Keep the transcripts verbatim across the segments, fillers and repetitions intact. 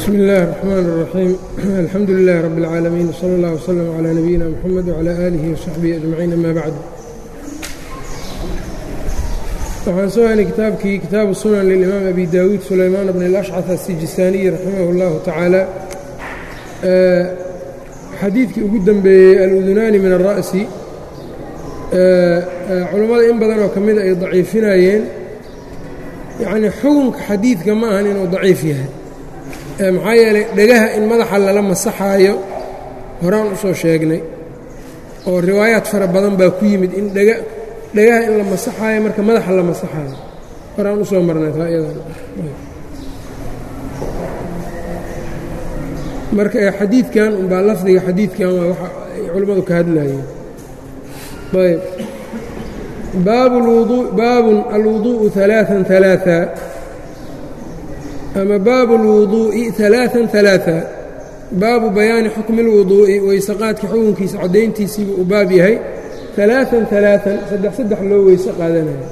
بسم الله الرحمن الرحيم الحمد لله رب العالمين وصلى الله وسلم على نبينا محمد وعلى آله وصحبه أجمعين أما بعد. waxaan soo haynay kitaabkii kitaabu sunan lilimaam abi daawuud sulaymaan bn اlashcaf asijistaaniyi raximah اllahu tacaala xadiidkii ugu dembeeyey aludunaani min الra'si culammada in badan oo ka mida ay daciifinayeen yacnii xukunka xadiidka ma ahan inuu daciif yahay maxaa yeelay dhegaha in madaxa lala masaxaayo horaan u soo sheegnay oo riwaayaad fara badan baa ku yimid in dhega dhegaha in la masaxaayo marka madaxa la masaxaayo horaan u soo marnay taa iyadan marka xadiidkan unbaa lafdiga xadiidkan waa waxa ay culimmadu ka hadlayeen. ayb baabu lwuduu baabun alwuduuءu ثalaaثan ثalaaثa ama baabu اlwuduuءi ثalaaثan ثalaaثa baabu bayaani xukmi اlwuduuءi weysaqaadka xukunkiisa caddayntiisiibuu u baab yahay ثalaaثan ثalaaثan saddex saddex loo weyse qaadanayo.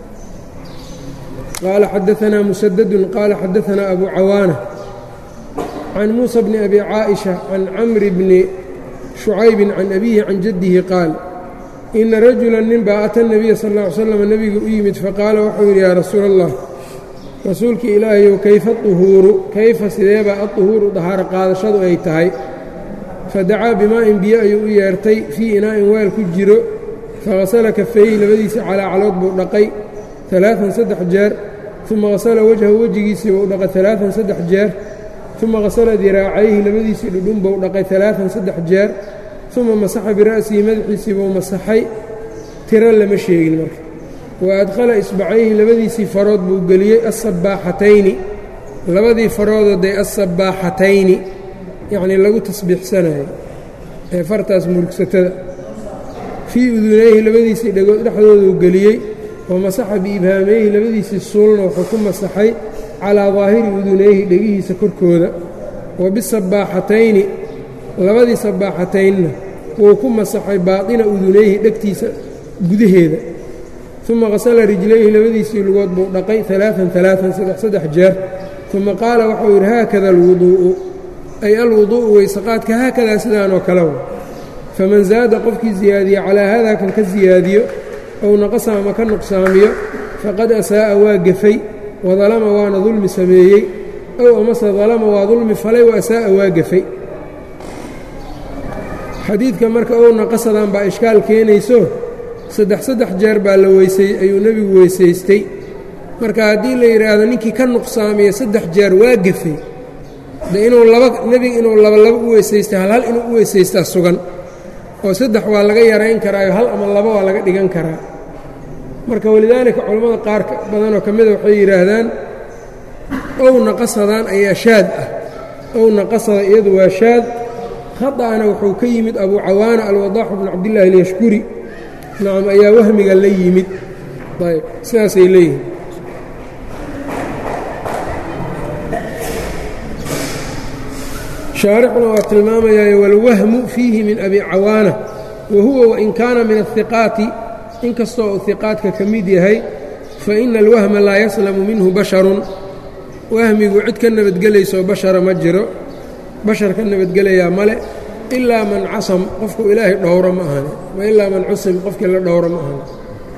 qaala xadaثanaa musadadun qaala xadaثanaa abu cawaana can muusa bni abi caaئiشha can camri bni شhucaybi can abihi can jaddihi qaal ina rajula nin baa ata الnabiya sal اه ly slam nebiga u yimid faqaala wuxuu yidhi yaa rasuula الlah rasuulka ilaahayow kayfa aطuhuuru kayfa sideebaa aطuhuuru dahaaro qaadashadu ay tahay fadacaa bimaa'in biyo ayuu u yeertay fii inaa'in weel ku jiro faghasala kafayhi labadiisii calaacalood buu dhaqay alaaثan saddex jeer uma hasala wajhahu wejigiisii buu dhaqay alaaثan saddex jeer uma hasala diraacayhi labadiisii dhudhun buu dhaqay alaaثan saddex jeer uma masaxa bira'sihi madaxiisii buu masaxay tiro lama sheegin marka wa adkhala isbacayhi labadiisii farood buu geliyey assabbaaxatayni labadii faroodooday assabbaaxatayni yacnii lagu tasbiixsanayo ee fartaas murugsatada fii udunayhi labadiisii dhegood dhexdooduu geliyey wa masaxa biibhaamayhi labadiisii suulna wuxuu ku masaxay calaa daahiri udunayhi dhegihiisa korkooda wa bisabbaaxatayni labadii sabbaaxataynna wuu ku masaxay baaطina udunayhi dhegtiisa gudaheeda uma hasala rijlayhi labadiisii lugood buu dhaqay alaaثan alaaثan saddex saddex jeer uma qaala waxau yidhi haakada alwuduu'u ay alwuduu'u weysaqaadka haakadaa sidaanoo kale wa faman zaada qofkii ziyaadiye calaa haadaa kan ka siyaadiyo ow naqasa ama ka nuqsaamiyo faqad asaa'a waa gefay wadalama waana dulmi sameeyey ow amase dalama waa dulmi falay wa asaa'a waa gefay. xadiidka marka ow naqasadan baa ishkaal keenayso saddex saddex jeer baa la weysay ayuu nebigu weysaystay marka haddii la yidhaahdo ninkii ka nuqsaamiya saddex jeer waa gefay de inuu laba nebiga inuu laba laba u weysaystay hal hal inuu u weysaystaa sugan oo saddex waa laga yarayn karaayo hal ama laba waa laga dhigan karaa marka walidaalika culammada qaar badanoo ka mida waxay yidhaahdaan ow naqasadan ayaa shaad ah ow naqasada iyadu waa shaad khaطa'ana wuxuu ka yimid abu cawaana alwadaaxu bnu cabdillaahi alyashkuri nacam ayaa wahmiga la yimid ayb sidaasay leeyihin. shaarixuna waa tilmaamayaayo walwahmu fiihi min abi cawaana wa huwa wain kaana min ahiqaati inkastoo uu hiqaadka ka mid yahay faina alwahma laa yaslamu minhu basharun wahmigu cid ka nabadgelaysoo bashara ma jiro bashar ka nabadgelayaa male ilaa man casam qofku ilaahay dhowro ma ahane wa ilaa man cusim qofkii la dhowro ma ahane.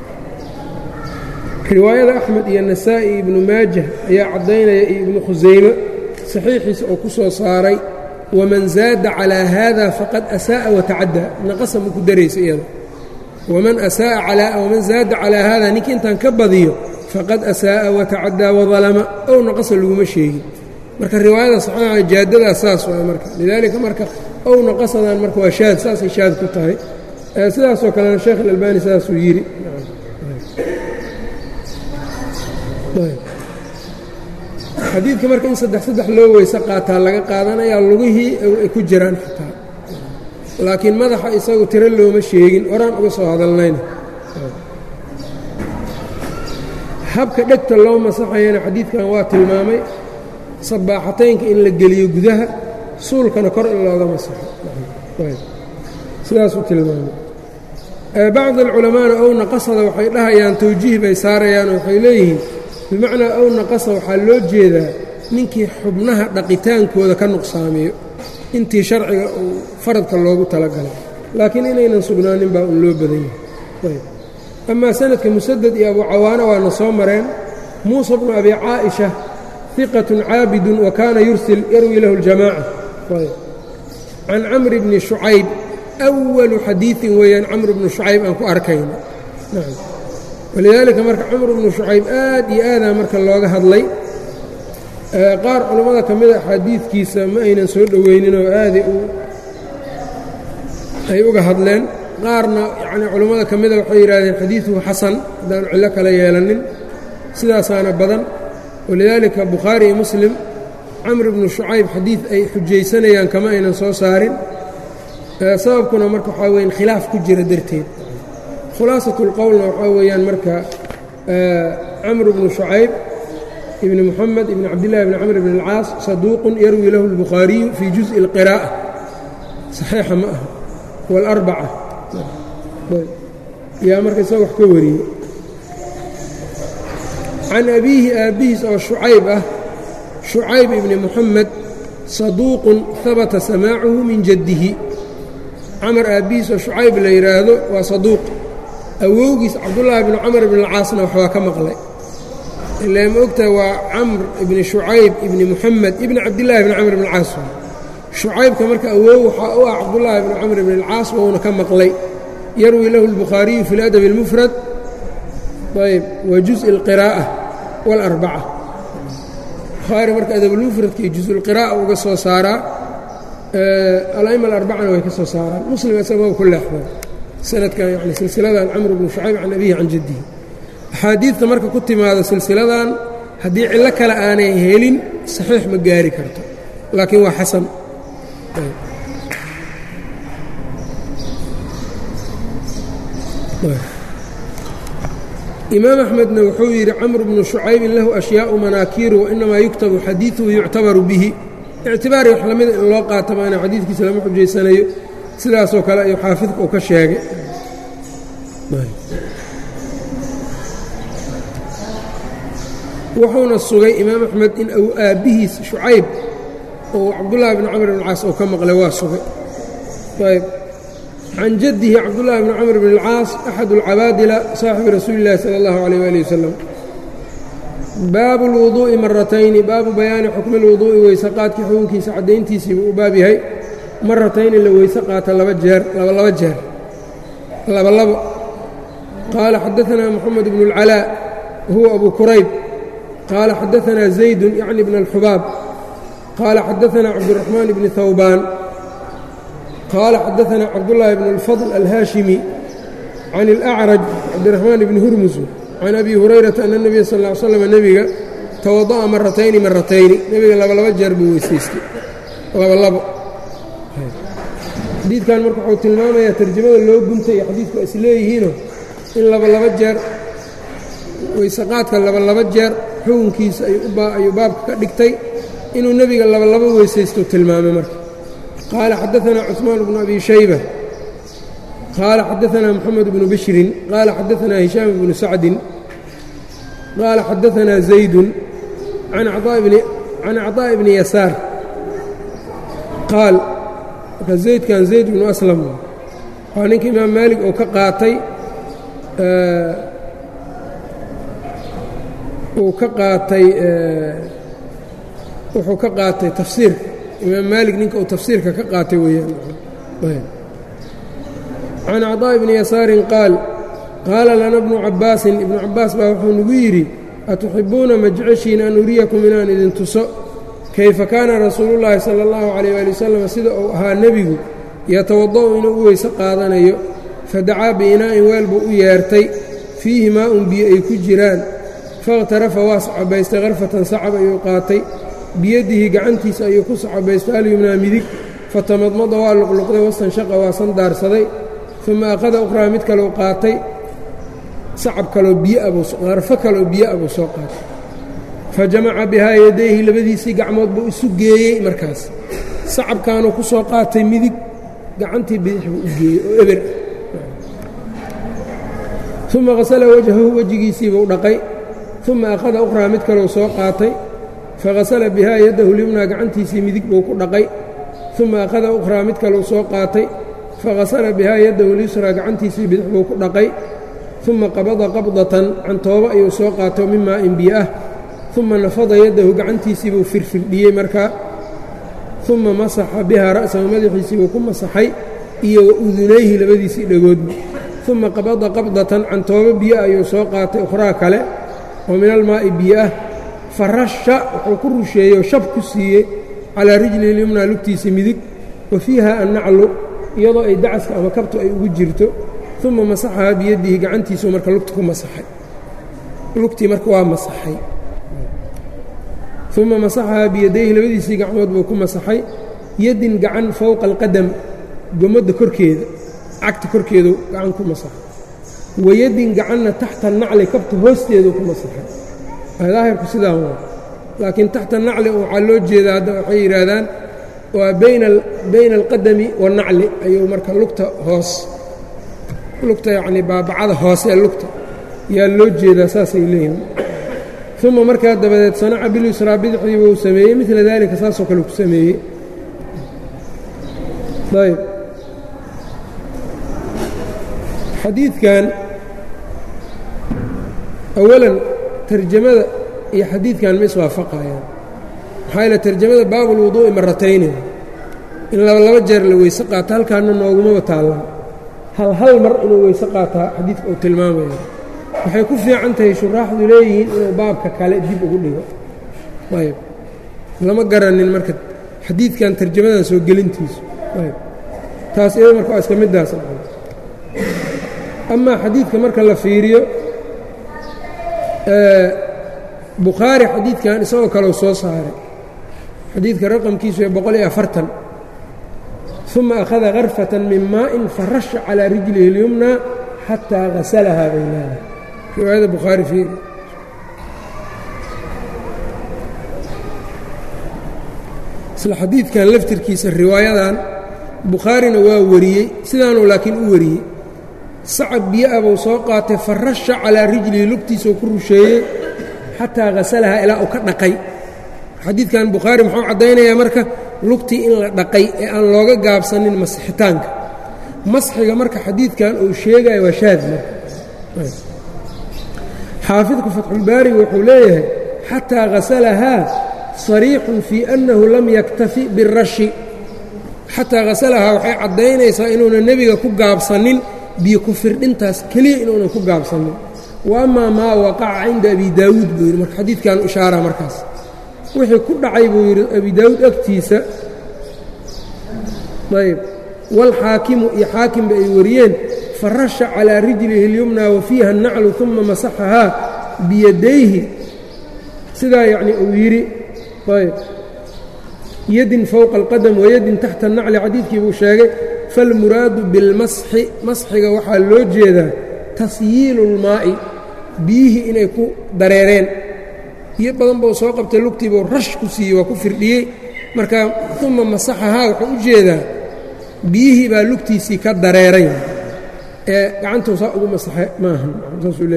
riwaayada axmed iyo nasaa'i ibnu maajah ayaa caddaynaya iyo ibnu khusayme saxiixiisa oo ku soo saaray waman zaada calaa haada faqad asaa'a watacaddaa naqasa ma ku daraysa iyada waman asaa'a calaa waman zaada calaa haada ninkii intaan ka badiyo faqad asaa'a watacaddaa wadalama ow naqasa laguma sheegin marka riwaayada saxiixa jaadadaas saas waay marka lidaalika marka ow naqasadan marka waa shaad saasay shaad ku tahay sidaasoo kalena sheekh alalbani saasuu yidhi. xadiidka marka in saddex saddex loo weyse qaataa laga qaadanayaa lugihii ay ku jiraan xitaa laakiin madaxa isagu tiro looma sheegin horaan uga soo hadalnayna. habka dhegta loo masaxayana xadiidkan waa tilmaamay sabbaaxataynka in la geliyo gudaha suulkana kor in looga masaxo sidaasuu tilmaamay. bacd alculamaana ow naqasada waxay dhahayaan tawjiih bay saarayaan oo waxay leeyihiin bimacnaa ow naqasa waxaa loo jeedaa ninkii xubnaha dhaqitaankooda ka nuqsaamiyo intii sharciga uu faradka loogu talagalay laakiin inaynan sugnaanin baa un loo badan yahay amaa sanadka musadad iyo abu cawaana waana soo mareen muusa bnu abi caaisha hiqatun caabidun wa kaana yursil yarwi lahu اljamaaca can camri bni shucayb أwalu xadiiثin weeyaan camr bnu shucayb aan ku arkayno walidaalika marka camr bnu shucayb aad iyo aadaa marka looga hadlay qaar culammada ka mida axaadiidkiisa ma aynan soo dhoweyninoo aadi ay uga hadleen qaarna yani culammada ka mida waxay yidhahdeen xadiiثuhu xasan haddaan cillo kala yeelanin sidaasaana badan walidaalika bukhaari iyo muslim camr bnu shucayb xadiid ay xujaysanayaan kama aynan soo saarin sababkuna marka waxaa weyan khilaaf ku jira darteed khulaasaة اlqowlna waxaa weeyaan marka camr bnu shucayb ibni muxamed ibni cabdillahi bni camr bn اlcaas saduuqun yarwi lahu اlbukhaariyu fii juزءi اlqiraa'a saxiixa ma aha wاlarbaca yaa marka isaga wax ka wariyey can abiihi aabbihiis oo shucayb ah shucayb ibni muxamed saduuqun habata samaacuhu min jaddihi camar aabbihiis oo shucayb la yidhaahdo waa saduuq awowgiis cabdullaahi bnu camr ibn alcaasna waxbaa ka maqlay ilaa ma ogtahay waa camr ibni shucayb ibni muxamed ibni cabdillaahi bni camr ibn alcaas shucaybka marka awow waxaa u ah cabdullaahi bni camr ibn alcaas wouna ka maqlay yarwi lahu اlbukhaariyu fi اladabi اlmufrad ayb wa juزءi اlqiraa'a wاlarbaca bukhaari marka adabulmufradka iyo juزulqiraa'a uga soo saaraa ala'ima alarbacana way ka soo saaraan muslim isagoo ku leexday sanadkan yani silsiladan camr bnu shucayb can abihi can jaddihi axaadiidta marka ku timaada silsiladan haddii cillo kale aanay helin saxiix ma gaari karto laakiin waa xasan imaam axmedna wuxuu yidhi camr bnu shucaybin lahu ashyaau manaakiiru wainamaa yuktabu xadiiثuhu yuctabaru bihi ictibaari wax lamida in loo qaata maana xadiidkiisa lama xujaysanayo sidaasoo kale ayuu xaafidka uu ka sheegay wuxuuna sugay imaam axmed in uu aabbihiis shucayb oo cabdullaahi bni camr bn alcaas oo ka maqlay waa sugay ayb can jaddihi cabdullaahi bni camr bn alcaas axad alcabaadila saaxibi rasuuli اllahi salى اllahu عalيyh wali wasalam baabu اlwuduu'i maratayni baabu bayaani xukmi اlwuduu'i weyse qaadkii xukunkiisa caddayntiisiibuu u baab yahay maratayni la weyse qaata laba jeer laba laba jeer laba labo qaala xadaanaa moxamed bnu اlcalaa huwa abu kurayb qaala xadaanaa zaydun yacni bn اlxubaab qaala xadaanaa cabduraxmaan bni hawbaan qaala xadaanaa cabdullaahi bn اlfadl alhaashimi can اlأcraj cabdiraxmaan bni hurmus can abi hurayrata ana nebiya sal ll ly slam nebiga tawada'a maratayni maratayni nebiga labalaba jeer buu weysaystay labalabo xadiidkan marka wuxuu tilmaamayaa tarjamada loo guntay iyo xadiidku is leeyihiino in labalaba jeer weysaqaadka labalaba jeer xukunkiisa ayuu baabka ka dhigtay inuu nebiga labalabo weysaysto tilmaamay marka qaala xadaanaa cuثmaan bnu abi shayba qaala xadaanaa moxamed bnu bishrin qaala xadaanaa hishaam bnu sacdin qaala xadaanaa zaydun can caطaaءi bni yasaar qaal marka zaydkan zayd bnu aslam waa ninka imaam maalik oo ka qaatay uu ka qaatay wuxuu ka qaatay tafsiirka imaam maalik ninka uu tafsiirka ka qaatay weeyaan can caطaaءi bni yasaarin qaal qaala lana bnu cabbaasin ibnu cabbaas baa wuxuu nagu yidhi atuxibbuuna ma jeceshiin an uriyakum inaan idin tuso kayfa kaana rasuulullaahi sala allahu calayh waali wasalam sida uu ahaa nebigu yatawada'u inuu u weyse qaadanayo fadacaa biinaa'in weel buu u yeertay fiihi maa-un biyo ay ku jiraan fakhtarafa waa sacabaystay karfatan sacab ayuu qaatay biyadihi gacantiisa ayuu ku sacabaystay alyumnaa midig fatamadmada waa luqluqday wastanshaqa waa sandaarsaday uma akhada ukhraa mid kaleu qaatay sacab kaloo biyoarfo kaloo biyo-a buu soo qaatay fa jamaca bihaa yadayhi labadiisii gacmood buu isu geeyey markaas sacabkaanuu ku soo qaatay midig gacantii bidix buu u geeyey oo eber uma qasala wajhahu wejigiisiibuu dhaqay uma akhada ukhraa mid kaleu soo qaatay faghasala bihaa yadahu lyumnaa gacantiisii midig buu ku dhaqay uma akhada ukhraa mid kaleu soo qaatay faghasala bihaa yadahu lyusraa gacantiisii bidix buu ku dhaqay uma qabada qabdatan cantoobo ayuu soo qaato min maa'in biyo ah uma nafada yadahu gacantiisii buu firfirdhiyey markaa uma masaxa bihaa ra'sahu madaxiisii buu ku masaxay iyo wa udunayhi labadiisii dhagoodba uma qabada qabdatan cantoobo biyo ayuu soo qaatay ukhraa kale oo min almaa'i biyo ah fa rasha wuxuu ku rusheeyey oo shab ku siiyey calaa rijlihi lyumnaa lugtiisa midig wa fiiha annaclu iyadoo ay dacaska ama kabtu ay ugu jirto uma masaxahaa biyadihi gacantiisuu marka lugta ku masaxay lugtii marka waa masaxay uma masaxahaa biyadayhi labadiisii gacmood buu ku masaxay yadin gacan fowqa alqadam gomadda korkeeda cagta korkeedu gacan ku masaxay wayadin gacanna taxta nacli kabta hoosteedu ku masaxay daahirku sidaa waa laakiin taxta nacli waxaa loo jeedaa hadda waxay yidhaahdaan waa bayna alqadami waannacli ayuu marka lugta hoos lugta yacnii baabacada hoose ee lugta yaa loo jeedaa saasay leeyihin uma markaa dabadeed sanaca bilyusraa bidixdiiba uu sameeyey midla daalika saasoo kale ku sameeyey ayb xadiidkan awalan tarjamada iyo xadiidkan ma iswaafaqayaan maxaa yaele tarjamada baabulwuduu'i maratayni in laba laba jeer la weyse qaato halkaana noogumaba taallan hal hal mar inuu weyse qaataa xadiidka uu tilmaamaya waxay ku fiican tahay shuraaxdu leeyihiin inuu baabka kale dib ugu dhigo ayb lama garanin marka xadiidkan tarjamadan soo gelintiisu ayb taas iyada marka waa iska middaas amaa xadiidka marka la fiiriyo bukhaari xadiidkan isagoo kaleu soo saaray xadiidka raqamkiisu ee boqol iyo afartan uma akhada karfatan min maa'in farasha calaa rijlihi اlyumna xataa hasalahaa baynaha riwaayada bukhaari fiiri isla xadiidkan laftirkiisa riwaayadan bukhaarina waa wariyey sidaanuu laakiin u wariyey sacab biyo-a buu soo qaatay farasha calaa rijlihi lugtiisuu ku rusheeyey xataa hasalahaa ilaa uu ka dhaqay xadiidkan bukhaari muxuu caddaynayaa marka lugtii in la dhaqay ee aan looga gaabsanin masixitaanka masxiga marka xadiidkan uu sheegaya waa shaad marka xaafidku fatxulbaariga wuxuu leeyahay xataa hasalahaa sariixun fii annahu lam yaktafi birashi xataa hasalahaa waxay caddaynaysaa inuunan nebiga ku gaabsanin biyo ku firdhintaas keliya inuunan ku gaabsanin wa amaa maa waqaca cinda abi daawuud buu yidhi marka xadiidkan ishaara markaas wixii ku dhacay buu yidhi abi daawuud agtiisa ayb waalxaakimu iyo xaakimba ay wariyeen farasha calaa rijlihi اlyumna wa fiiha annaclu uma masaxahaa biyadayhi sidaa yacni uu yidhi ayb yadin fowqa alqadam wayadin taxta annacli xadiidkii buu sheegay falmuraadu bilmasxi masxiga waxaa loo jeedaa tasyiilu اlmaa'i biyihii inay ku dareereen biyo badan buu soo qabtay lugtii buu rash ku siiyey waa ku firdhiyey marka uma masaxahaa wuxuu u jeedaa biyihii baa lugtiisii ka dareeray ee gacantuu saa ugu masaxe maahan saasuu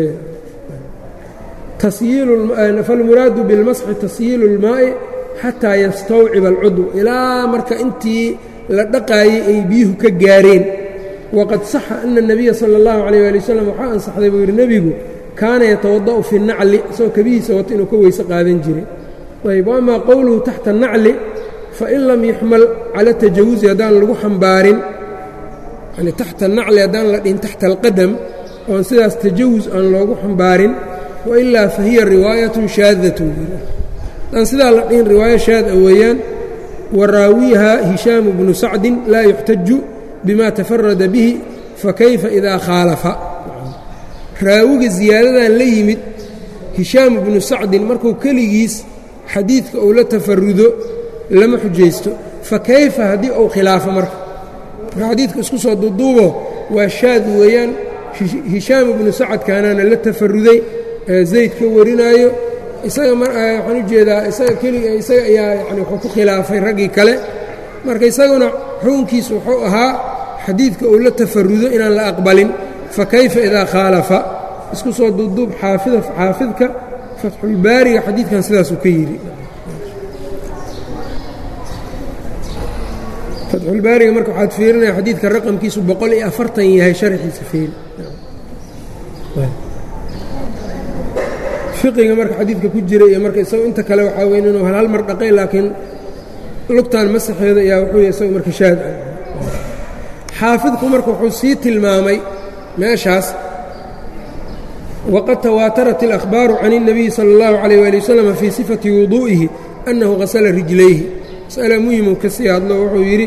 leeyahay falmuraadu bilmasxi tasyiilu اlmaa'i xataa yastawciba alcudw ilaa marka intii la dhaqaayey ay biyuhu ka gaareen waqad saxa ana الnabiya salى اllahu عalيyه ali wasalam waxaa ansaxday buu yidhi nebigu kaana yatawada'u fi الnacli isagoo kabihiisa wato inuu ka weyse qaadan jiray ayb wamaa qowluhu taxta الnacli fain lam yuxmal cala tajawuzi haddaan lagu xambaarin yani taxta الnacli haddaan la dhihin taxta alqadam oon sidaas tajawus aan loogu xambaarin wailaa fahiya riwaayatun shaadatun haddaan sidaa la dhihin riwaayo shaada weeyaan waraawiiha hishaamu bnu sacdin laa yuxtaju bima tafarada bihi fakayfa idaa khaalafa raawiga ziyaadadan la yimid hishaam bnu sacdin markuu keligiis xadiidka uu la tafarudo lama xujaysto fa kayfa haddii uu khilaafo marka marka xadiidka isku soo duuduubo waa shaad weeyaan hishaam ibnu sacadkaanaana la tafaruday zayd ka warinaayo isaga waxaan u jeedaa isaga keliga isaga ayaa yani wuxuu ku khilaafay raggii kale marka isaguna xukunkiisu wuxuu ahaa xadiidka uu la tafarudo inaan la aqbalin fakayfa idaa khaalafa isku soo duuduub xaafidka fatxulbaariga xadiidkan sidaasuu ka yidhi fatxulbaariga marka waxaad fiirinaya xadiidka raqamkiisu boqol iyo afartan yahay sharxiisa fiiri fiqiga marka xadiidka ku jira iyo marka isago inta kale waxaa weyn inuu hal hal mar dhaqay laakiin lugtaan masaxeeda ayaa wuxuu yahay isago marka shaad ah xaafidku marka wuxuu sii tilmaamay meeshaas waqad tawaatarat اlأkhbaaru can الnabiyi salى اllahu عalيyه wali wasalam fii sifati wuduu'ihi annahu hasala rijlayhi mas'ala muhimuu ka sii hadlo wuxuu yidhi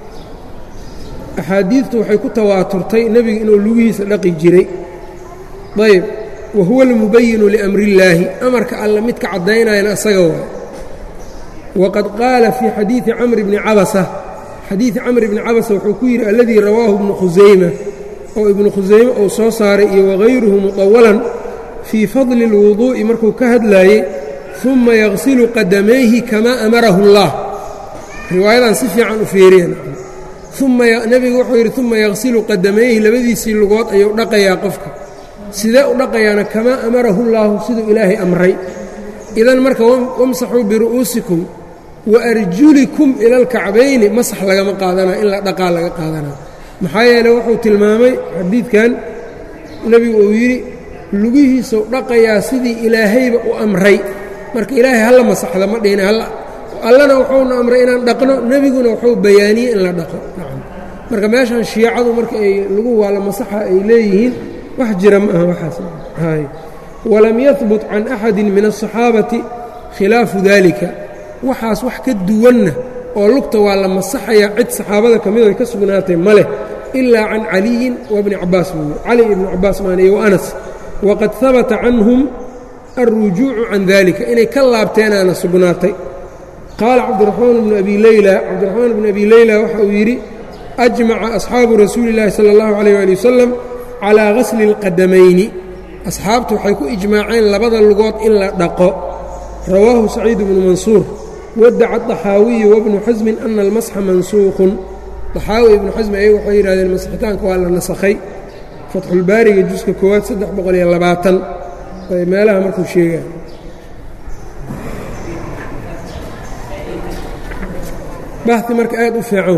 axaadiidtu waxay ku tawaaturtay nebiga inuu lugihiisa dhaqi jiray ayb wa huwa almubayinu liamri اllaahi amarka alla midka caddaynayana asaga waay waqad qaala fii xadiidi camri bni cabasa xadiidi camr bni cabasa wuxuu ku yidhi alladii rawaahu ibnu khusayma oo ibnu khusayme uu soo saaray iyo wagayruhu muطawalan fii fadli اlwuduu'i markuu ka hadlaayey uma yagsilu qadamayhi kamaa amarahu اllah riwaayadan si fiican u fiiriyan uma nebigu wuxuu yidhi uma yagsilu qadamayhi labadiisii lugood ayuu dhaqayaa qofka sidee u dhaqayaana kamaa amarahu اllaahu siduu ilaahay amray idan marka wamsaxuu biru'uusikum waarjulikum ila alkacbayni masax lagama qaadanaa in la dhaqaa laga qaadanaa maxaa yeeley wuxuu tilmaamay xadiidkan nebigu uu yidhi lugihiisuu dhaqayaa sidii ilaahayba u amray marka ilaahay halla masaxda ma dhihina allana wuxuuna amray inaan dhaqno nebiguna wuxuu bayaaniyey in la dhaqo marka meeshan shiicadu marka ay lagu waala masaxa ay leeyihiin wax jira ma aha waxaas walam yahbut can axadi min aلصaxaabati khilaafu dalika waxaas wax ka duwanna oo lugta waa la masaxayaa cid saxaabada ka mid ay ka sugnaatay ma leh ilaa can caliyin wabni cabaas buuyi cali ibni cabaas maana iyo anas waqad habata canhum alrujuucu can dalika inay ka laabteenaana sugnaatay qaala cabdiraxmaan bnu abi leyla cabdiraxmaan bnu abi leyla waxa uu yidhi ajmaca asxaabu rasuuli اllaahi salى اllahu عalيyh ali wasalam calىa gasli اlqadamayni asxaabtu waxay ku ijmaaceen labada lugood in la dhaqo rawaahu saciid bnu mansuur wadaca طaxaawiyu wabnu xasmin ana almasxa mansuuqun طaxaawi ibnu xasmi ayagu waxay yidhahdeen masxitaanka waa la nasakhay fatxulbaariga juska koowaad saddex boqol iyo labaatan ay meelaha markuu sheegaan baxi marka aad u fiican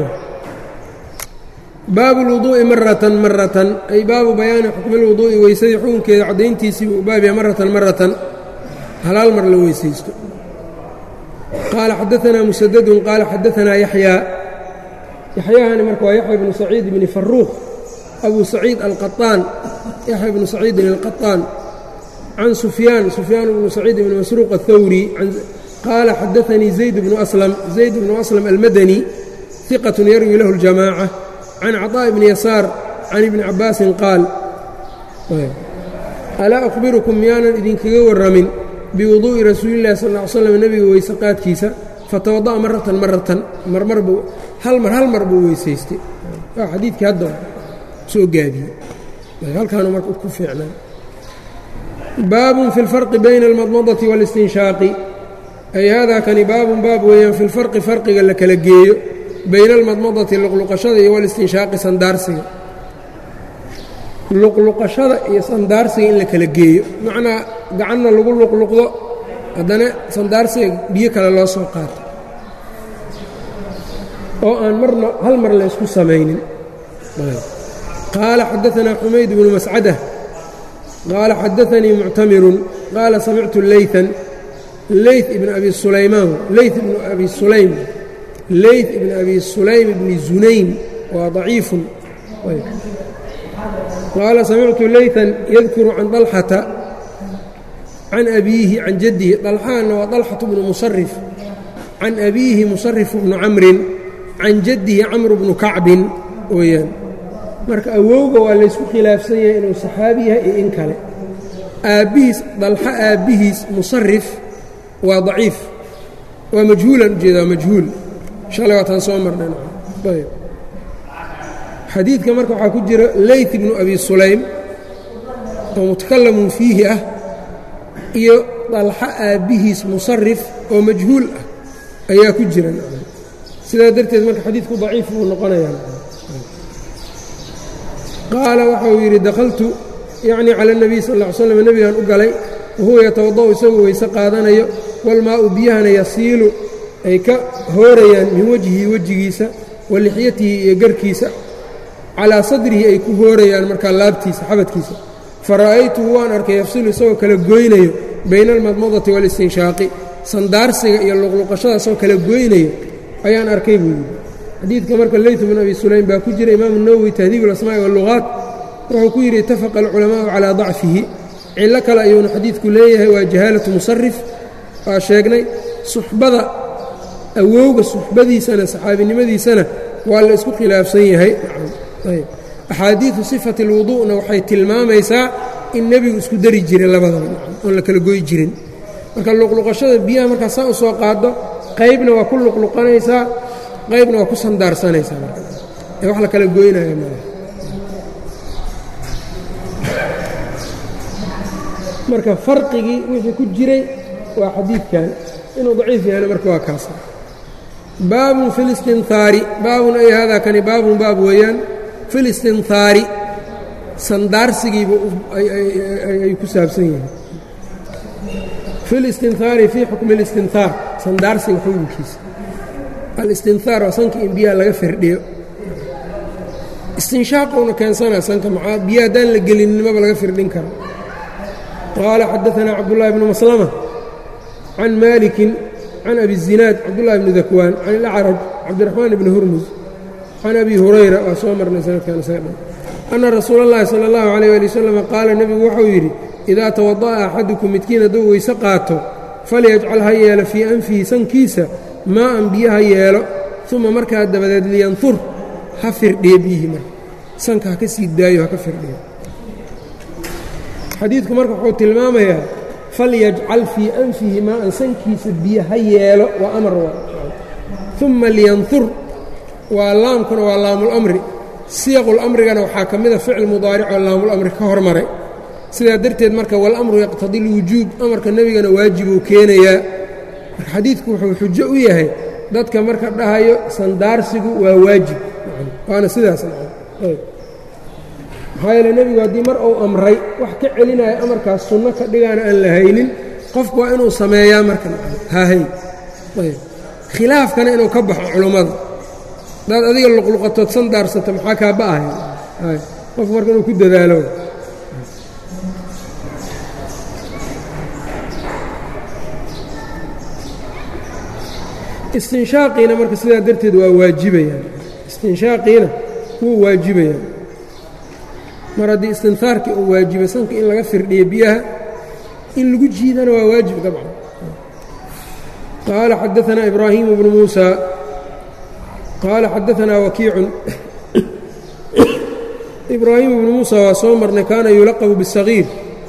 baabu اlwuduu'i maratan maratan ay baabu bayaani xukmi اlwuduu'i weysadii xukunkeeda caddayntiisii buu baabya maratan maratan halaal mar la weysaysto qaala xadaanaa musadadun qaala xadaanaa yaxyaa yaxyaahani marka waa yaxya bnu saciid bni faruuq abu saciid alqaطaan yaxya bnu saciidin alqaطaan can sufyaan sufyaan bnu saciid bni masruuq aلthawri qaala xadaanii zayd bnu aslam zayd bnu aslam almadani hiqat yarwi lahu اljamaaca can caطaaء bni yasaar can ibni cabaasin qaal alaa akhbirukum miyaanan idinkaga warramin biwuduu'i rasuuli llahi sal ll ly slam nebiga weyse qaadkiisa fatawada'a maratan maratan marmar buu hal mar hal mar buu weysaystay waa xadiidkii hadda soo gaabiyey halkaanu marka ku fiicnaa baabun fi اlfarqi bayna almadmadati waاlistinshaaqi ay haadaa kani baabun baab weeyaan fi lfarqi farqiga la kala geeyo bayna almadmadati luqluqashada iyo walistinshaaqi sandaarsiga luqluqashada iyo sandaarsiga in la kala geeyo macnaa gacanna lagu luqluqdo haddana sandaarsiga biyo kale loo soo qaato oo aan marna hal mar laysku samaynin qaala xadaanaa xumayd bnu mascada qaala xadaanii muctamirun qaala samictu leytan leyt ibn abi sulaymaan leyt ibnu abi sulaym leyt ibn abi sulaym bni zunayn waa daciifun qaala samictu leytan yadkuru can dalxata can abiihi can jaddihi dalxaanna waa dalxatu bnu musarif can abiihi musarif bnu camrin can jaddihi camru bnu kacbin weeyaan marka awowga waa laysku khilaafsan yahay inuu saxaabi yahay iyo in kale aabbihiis dalxa aabbihiis musarif waa daciif waa majhuulan ujeedaa majhuul shalay waataan soo marnayb xadiidka marka waxaa ku jira leyt ibnu abi sulaym oo mutakalamun fiihi ah iyo dalxa aabbihiis musarif oo majhuul ah ayaa ku jira sidaa darteed marka xadiidku daciif buu noqonayaa qaala waxauu yidhi dakhaltu yacni cala اnabiy sal ll ly slam nebigaan u galay wahuwa yatawada'u isagoo weyse qaadanayo walmaa'u biyahana yasiilu ay ka hoorayaan min wejhii wejigiisa wa lixyatihi iyo garkiisa calaa sadrihi ay ku hoorayaan markaa laabtiisa xabadkiisa fara'aytuhu waan arkay yafsilu isagoo kala goynayo bayna almadmadati waalistinshaaqi sandaarsiga iyo luqluqashada isagoo kala goynayo ayaan arkay buu yidhi xadiidka marka leytu bin abi sulaym baa ku jira imaamu nawowi tahdiib alasmaa'i wallugaat wuxuu ku yidhi itafaqa alculamaa'u calaa dacfihi cillo kale ayuuna xadiidku leeyahay waa jahaalatu musarif waa sheegnay suxbada awowga suxbadiisana saxaabinimadiisana waa la isku khilaafsan yahay axaadiidu sifati alwuduu'na waxay tilmaamaysaa in nebigu isku dari jiray labadaba oon la kala goy jirin marka luqluqashada biyaha markaa saa u soo qaaddo qaybna waa ku luqluqanaysaa qaybna waa ku sandaarsanaysaa marka ee wax la kala goynaya maa marka farqigii wixii ku jiray waa xadiidkan inuu daciif yahayna marka waa kaasa baabun fi listinhaari baabun ay haadaa kani baabun baab weeyaan fi listinhaari sandaarsigiiba ay ku saabsan yihiin fi listinhaari fii xukmi اlistinhaar sandaarsiga xukunkiisa alistinhaar waa sanka in biyaha laga firdhiyo istinshaaqowna keensana sanka maxaa biyo haddaan la gelinnimaba laga firdhin karo qaala xadaanaa cabdullaahi bnu maslama can maalikin can abi الzinaad cabdullahi bni dakwaan can ilacraj cabdiraxmaan bni hurmus can abi hurayra waa soo marnay sanadkan isaga dhan anna rasuula اllahi salى اllahu عalيyه ali wasalam qaala nebigu wuxuu yidhi idaa tawada'a axadukum midkiin hadduu weyse qaato falyajcal ha yeelo fii anfihi sankiisa maa'an biyo ha yeelo uma markaa dabadeed liyanhur ha firdhiyo biyihii marka sanka ha ka sii daayo ha ka firdhiyo xadiidku marka wuxuu tilmaamayaa falyajcal fii anfihi maa'an sankiisa biyo ha yeelo waa amar waa uma liyanhur waa laamkuna waa laamulamri siyaqul-amrigana waxaa ka mida ficil mudaaric oo laamulamri ka hormaray sidaa darteed marka walamru yaqtadi lwujuub amarka nebigana waajibuu keenayaa marka xadiidku wuxuu xujo u yahay dadka marka dhahayo sandaarsigu waa waajib waana sidaas maxaa yeele nebigu haddii mar uu amray wax ka celinaya amarkaas sunno ka dhigaana aan la haynin qofku waa inuu sameeyaa marka hahay ayb khilaafkana inuu ka baxo culummada hadaad adiga luqluqatood sandaarsata maxaa kaa ba'ahay qofku marka inuu ku dadaalo istinshaaqiina marka sidaa darteed waa waajibayaan istinshaaqiina wuu waajibayaan mar haddii istinhaarkii uu waajiba sanka in laga firdhiyo biyaha in lagu jiidana waa waajib dabcan qaala xadaanaa ibraahimu bnu muusa qaala xadaanaa wakiicun ibraahimu bnu muusa waa soo marnay kaana yulaqabu biاsagiir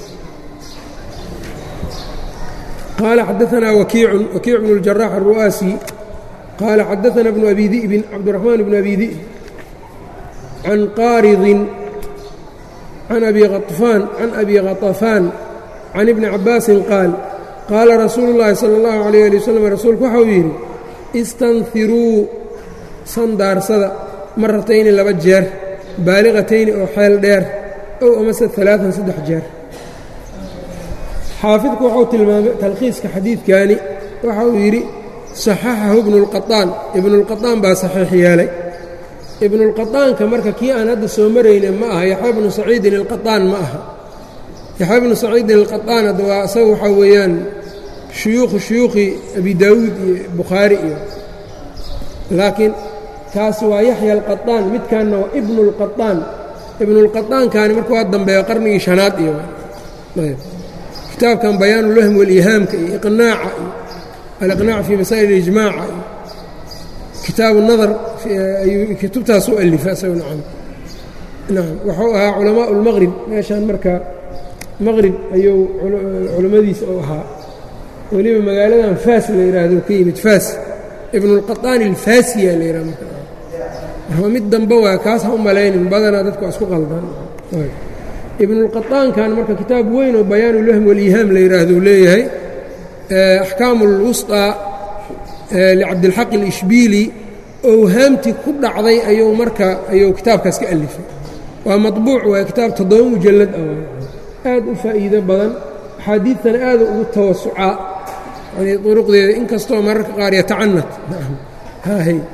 qaala xadaanaa wakiicun wakiic bnu اljarax aلru'aasi qaala xadaanaa bnu abi di'bin cabdiraxmaan bnu abi di'b can qaaridin can abi khaطfaan can abi khaطafaan can ibni cabbaasin qaal qaala rasuulu اllaahi salى اllahu عalayه ali wasalam rasuulku waxau yidhi istanhiruu sandaarsada maratayni laba jeer baaliqatayni oo xeel dheer ow amase alaaan saddex jeer xaafidku waxau tilmaamay talkhiiska xadiidkani waxa uu yidhi saxaxahu ibnuاlqaطaan ibnuاlqaطaan baa saxiix yeelay ibnuاlqaطaanka marka kii aan hadda soo marayna ma aha yaxya bnu saciidin alqaطaan ma aha yaxya bnu saciidin alqaطaan hadda waa asaga waxaa weeyaan shuyuukhu shuyuukhi abi daawuud iyo bukhaari iyo laakiin kaasi waa yaxya alqaطaan midkaanna waa ibnu اlqaطaan ibnuاlqaطaankaani marka waa dambeeyo qarnigii shanaad iyo kitaabkan bayaanulwahm walihaamka iyo iqnaaca iyo aliqnaac fii masaa'il اlijmaaca iyo kitaabu nadar ayuu kutubtaas u alifa isagu nacam nacam wuxuu ahaa culamaa اlmaqrib meeshaan marka maqrib ayuu culammadiisa u ahaa weliba magaaladan faas la yidhaahdo ka yimid faas ibnuاlqaطaan alfaasiya la yidhaha marka marka mid dambe waa kaas ha u malaynin badanaa dadku waa isku qaldan ibnuاlqaطaankan marka kitaab weyn oo bayaanulwahm walihaam la yidhaahdo leeyahay axkaamu اlwusطىa licabdilxaq alishbiili owhaamtii ku dhacday ayuu marka ayuu kitaabkaas ka alifay waa maطbuuc waa kitaab toddoba mujallad ah aad u faa'iido badan axaadiidtana aada ugu tawasucaa yani duruqdeeda inkastoo mararka qaar yatacanat hay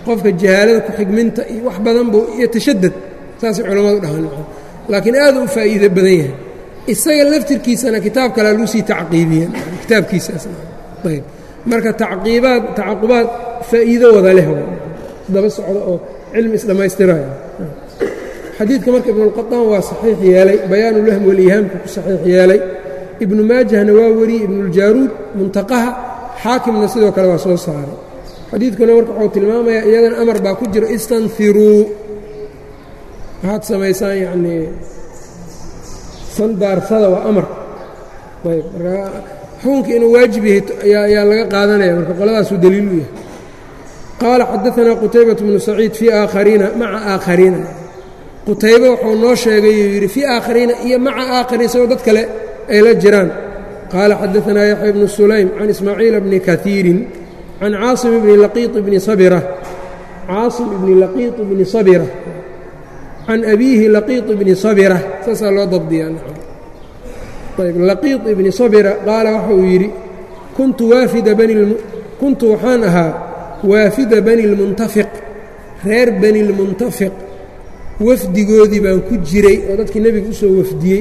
qofka jahaalada ku xigminta iyo wax badan buu iyo tashadud saasay culammadu dhahaan laakiin aad u faa'iido badan yahay isaga laftirkiisana kitaab kale lagu sii tacqiibiyeen kitaabkiisaasna ayb marka tacqiibaad tacaqubaad faa'iido wada leh daba socda oo cilmi isdhammaystiraya xadiidka marka ibnuulqataan waa saxiix yeelay bayaanuulwahm waliihaamka ku saxiix yeelay ibnu maajahna waa wariyey ibnuuljaaruud muntaqaha xaakimna sidoo kale waa soo saaray xadiidkuna marka wuxuu tilmaamayaa iyadana amar baa ku jiro istanfiruu waxaad samaysaan yacnii sandaarsada waa amar ayb marka xukunka inuu waajib yahay ayaa laga qaadanaya marka qoladaasuu daliil u yahay qaala xadaanaa qutaybatu bnu saciid fii aakhariina maca aakhariina qutaybe wuxuu noo sheegay uu yidhi fii aakhariina iyo maca aakhariin isagoo dad kale ay la jiraan qaala xadaanaa yaxya bnu sulaym can ismaaciila bni kaiirin can caasim bni laqiiط bni sabira caasim ibni laqiiط bni sabira can abiihi laqiiط bni sabira saasaa loo dabdiyaa ayb laqiiط ibni sabira qaala waxa uu yidhi kuntu waafida bani kuntu waxaan ahaa waafida bani اlmuntafiq reer bani اlmuntafiq wafdigoodii baan ku jiray oo dadkii nebiga u soo wafdiyey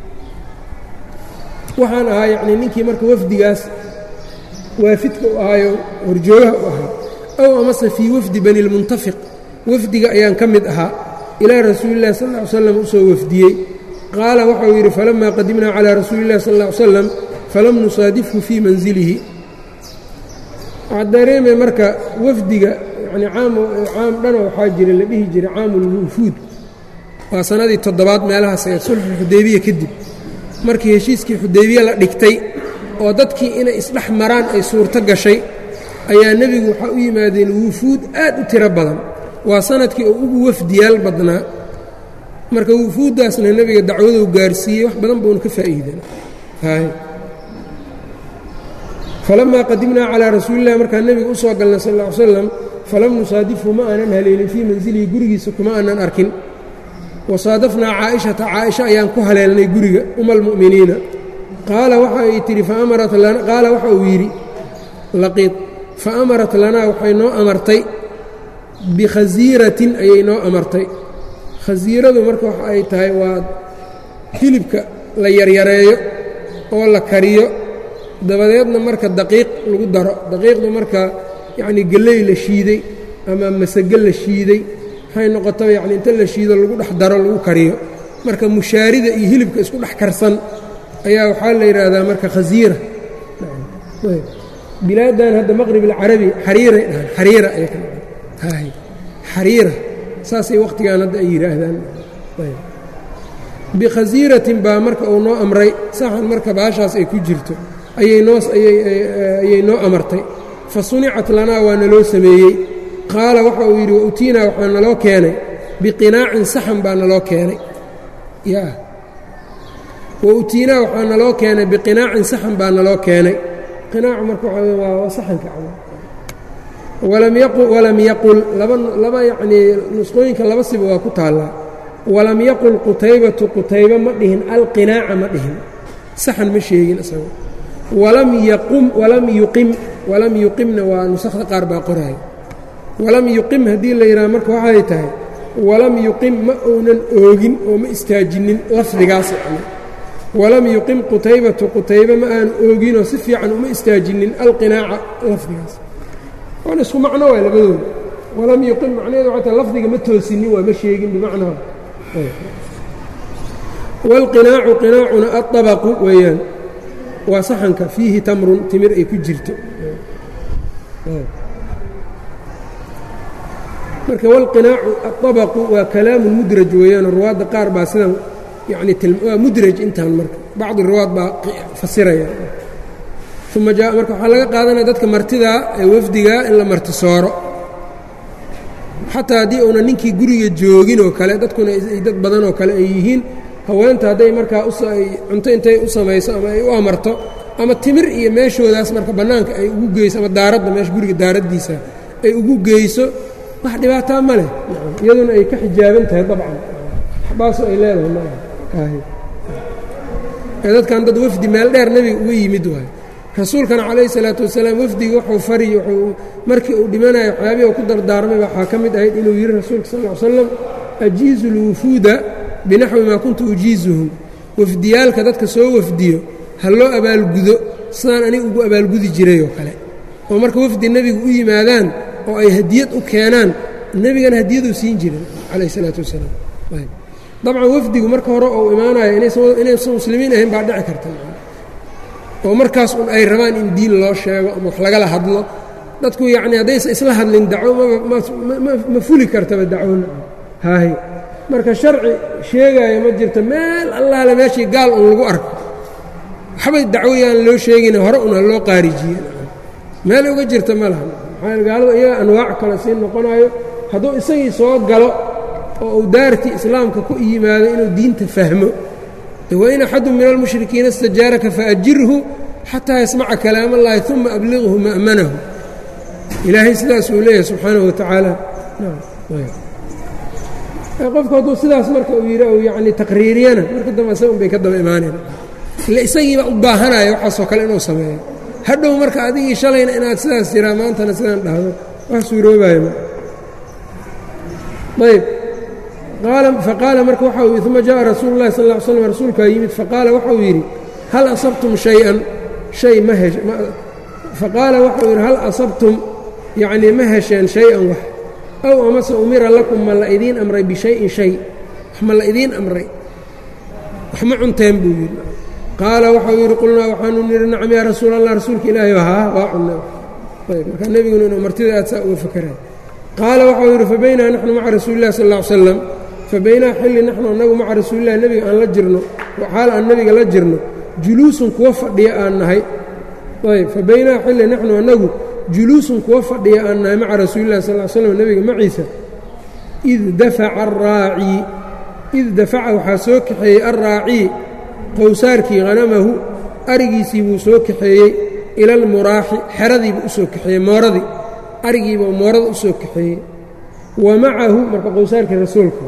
waxaan ahaa yacnii ninkii marka wafdigaas waafidka u ahaayo horjoogaha u ahaa ow amase fii wafdi bani اlmuntafiq wafdiga ayaan ka mid ahaa ilaa rasuuli اllahi sal ll ly slam u soo wafdiyey qaala waxauu yidhi falamaa qadimnaa calىa rasuuli اllahi sal ll ly slam falam nusaadifhu fii manzilihi waxaa dareemay marka wafdiga yani caam caam dhanoo waxaa jira la dhihi jiray caamulwufuud waa sannadii toddobaad meelahaas ee sulxu xudaybiya kadib markii heshiiskii xudaybiye la dhigtay oo dadkii inay isdhex maraan ay suurto gashay ayaa nebigu waxaa u yimaadeen wufuud aad u tiro badan waa sanadkii oo ugu wafdiyaal badnaa marka wufuuddaasna nebiga dacwaduu gaarsiiyey wax badan buuna ka faa'iideen falamaa qadimnaa calaa rasuulillahi markaan nebiga u soo galnay sal ll ly slam falam nusaadifhu ma aanan haleelin fii mansilihi gurigiisa kuma aanan arkin wasaadafnaa caa'ishata caaisha ayaan ku haleelnay guriga uma almu'miniina qaala waxa ay tidhi qaala waxa uu yidhi laqiid fa amarat lanaa waxay noo amartay bikhasiiratin ayay noo amartay khasiiradu marka waxa ay tahay waa hilibka la yaryareeyo oo la kariyo dabadeedna marka daqiiq lagu daro daqiiqdu marka yacnii gelley la shiiday ama masage la shiiday waxay noqotaba yacni inta la shiido lagu dhex daro lagu kariyo marka mushaarida iyo hilibka isku dhex karsan ayaa waxaa la yidhaahdaa marka khasiira bilaadan hadda maqrib alcarabi xariiray dhahaan xariira ay ka hay xariira saasay wakhtigan hadda ay yidhaahdaan bikhasiiratin baa marka uu noo amray saxan marka baashaas ay ku jirto ayay noo ayay noo amartay fa sunicat lanaa waa naloo sameeyey qaala waxa uu yidhi wautiinaa waxaa naloo keenay biqinaacin saxan baa naloo keenay ya wautiinaa waxaa naloo keenay biqinaacin saxan baa naloo keenay qinaacu marka waxaa waa saxanka camal walam yaqul walam yaqul laba laba yacnii nusqooyinka laba siba waa ku taallaa walam yaqul qutaybatu qutayba ma dhihin alqinaaca ma dhihin saxan ma sheegin isaga walam yaqum walam yuqim walam yuqimna waa nusakhda qaar baa qoraaya walam yuqim haddii la yidhaha marka waxay tahay walam yuqim ma uunan oogin oo ma istaajinin lafdigaas yacni walam yuqim qutaybatu qutayba ma aanu ooginoo si fiican uma istaajinin alqinaaca lafdigaas waana isku macno waay labadooda walam yuqim macnaheedu waxay tahay lafdiga ma toosinin waa ma sheegin bimacnaa waalqinaacu qinaacuna aطabaqu weeyaan waa saxanka fiihi tamrun timir ay ku jirto marka wاlqinaacu aلطabqu waa kalaamu mudraj weeyaan ruwaadda qaar baa sidan yani waa mudraj intaan marka bacdi ruwaad baa fasiraya uma jaa marka waxaa laga qaadanaya dadka martidaa ee wafdigaa in la marti sooro xataa haddii uuna ninkii guriga joogin oo kale dadkuna dad badan oo kale ay yihiin haweenta hadday markaa cunto intay u samayso ama ay u amarto ama timir iyo meeshoodaas marka bannaanka ay ugu geyso ama daaradda meesha guriga daaraddiisa ay ugu geyso wax dhibaataa ma leh iyaduna ay ka xijaaban tahay dabcan waxbaaso ay leedahay maaha ee dadkan dad wafdi meel dheer nebiga uga yimid waay rasuulkana calayhi salaatu wasalaam wafdigi wuxuu fari wuxuu markii uu dhimanayo waxyaabihii uu ku dardaarmay waxaa ka mid ahayd inuu yidhi rasuulka sal ll ly slam ajiizu lwufuuda binaxwi maa kuntu ujiizuhum wafdiyaalka dadka soo wafdiyo ha loo abaalgudo sidaan aniga ugu abaalgudi jiray oo kale oo marka wafdi nebigu u yimaadaan oo ay hadiyad u keenaan nebigana hadiyaduu siin jiray calayhi salaatu wasalaam dabcan wafdigu marka hore uu imaanayo inaysan muslimiin ahayn baa dhici karta oo markaas un ay rabaan in diin loo sheego ama wax lagala hadlo dadku yacni haddaysa isla hadlin dacwo ma fuli kartaba dacwona haahi marka sharci sheegaayo ma jirto meel allaale meeshii gaal un lagu arko waxbay dacwoyaan loo sheegina hore una loo qaarijiye meel uga jirta ma laha maxaa gaalada iyaga anwaac kale sii noqonayo hadduu isagii soo galo oo uu daartii islaamka ku yimaado inuu diinta fahmo wain axadu min almushrikiina istajaaraka faajirhu xataa yasmaca kalaam اllahi uma abliغhu ma'manahu ilaahay sidaas uu leeyahay subxaanaه wa tacaala qofku hadduu sidaas marka uu yidhi yani taqriiriyana marka dambe isaga un bay ka daba imaaneen ila isagiiba u baahanaya waxaasoo kale inuu sameeyo hadhow marka adigii shalayna inaad sidaas jiraa maantana sidaan dhahdo wax suuroobayo ayb faqaala marka waxa uu yidhi uma jaءa rasuulu اllahi sal ll ly slam rasuulkaa yimid faqaala waxa uu yidhi hal asabtum shay-an shay ma hesh faqaala waxau yidhi hal asabtum yacnii ma hesheen shay-an wax ow amase umira lakum ma la idiin amray bishayin shay wax ma la idiin amray wax ma cunteen buu yidhi qaala waxau yidhi qulnaa waxaanu nidhi nacam yaa rasuul allah rasuulka ilaahay haa waa cunna ayb markaa nebiguna inuu martida aad saa uga fakeraan qaala waxau yidhi fabaynaa naxnu maca rasuuli illahi sal ll ly slam fabaynaa xilli naxnu annagu maca rasuulillahi nebiga aan la jirno xaal aan nebiga la jirno juluusun kuwa fadhiya aan nahay ayb fabaynaa xilli naxnu annagu juluusun kuwa fadhiya aan nahay maca rasuulillahi sal ly slam nebiga maciisa id dafaca araacii id dafaca waxaa soo kaxeeyey alraacii qowsaarkii hanamahu arigiisii buu soo kaxeeyey ila almuraaxi xeradiibuu u soo kaxeeyey mooradii arigiibuu moorada u soo kaxeeyey wa macahu marka qowsaarkii rasuulka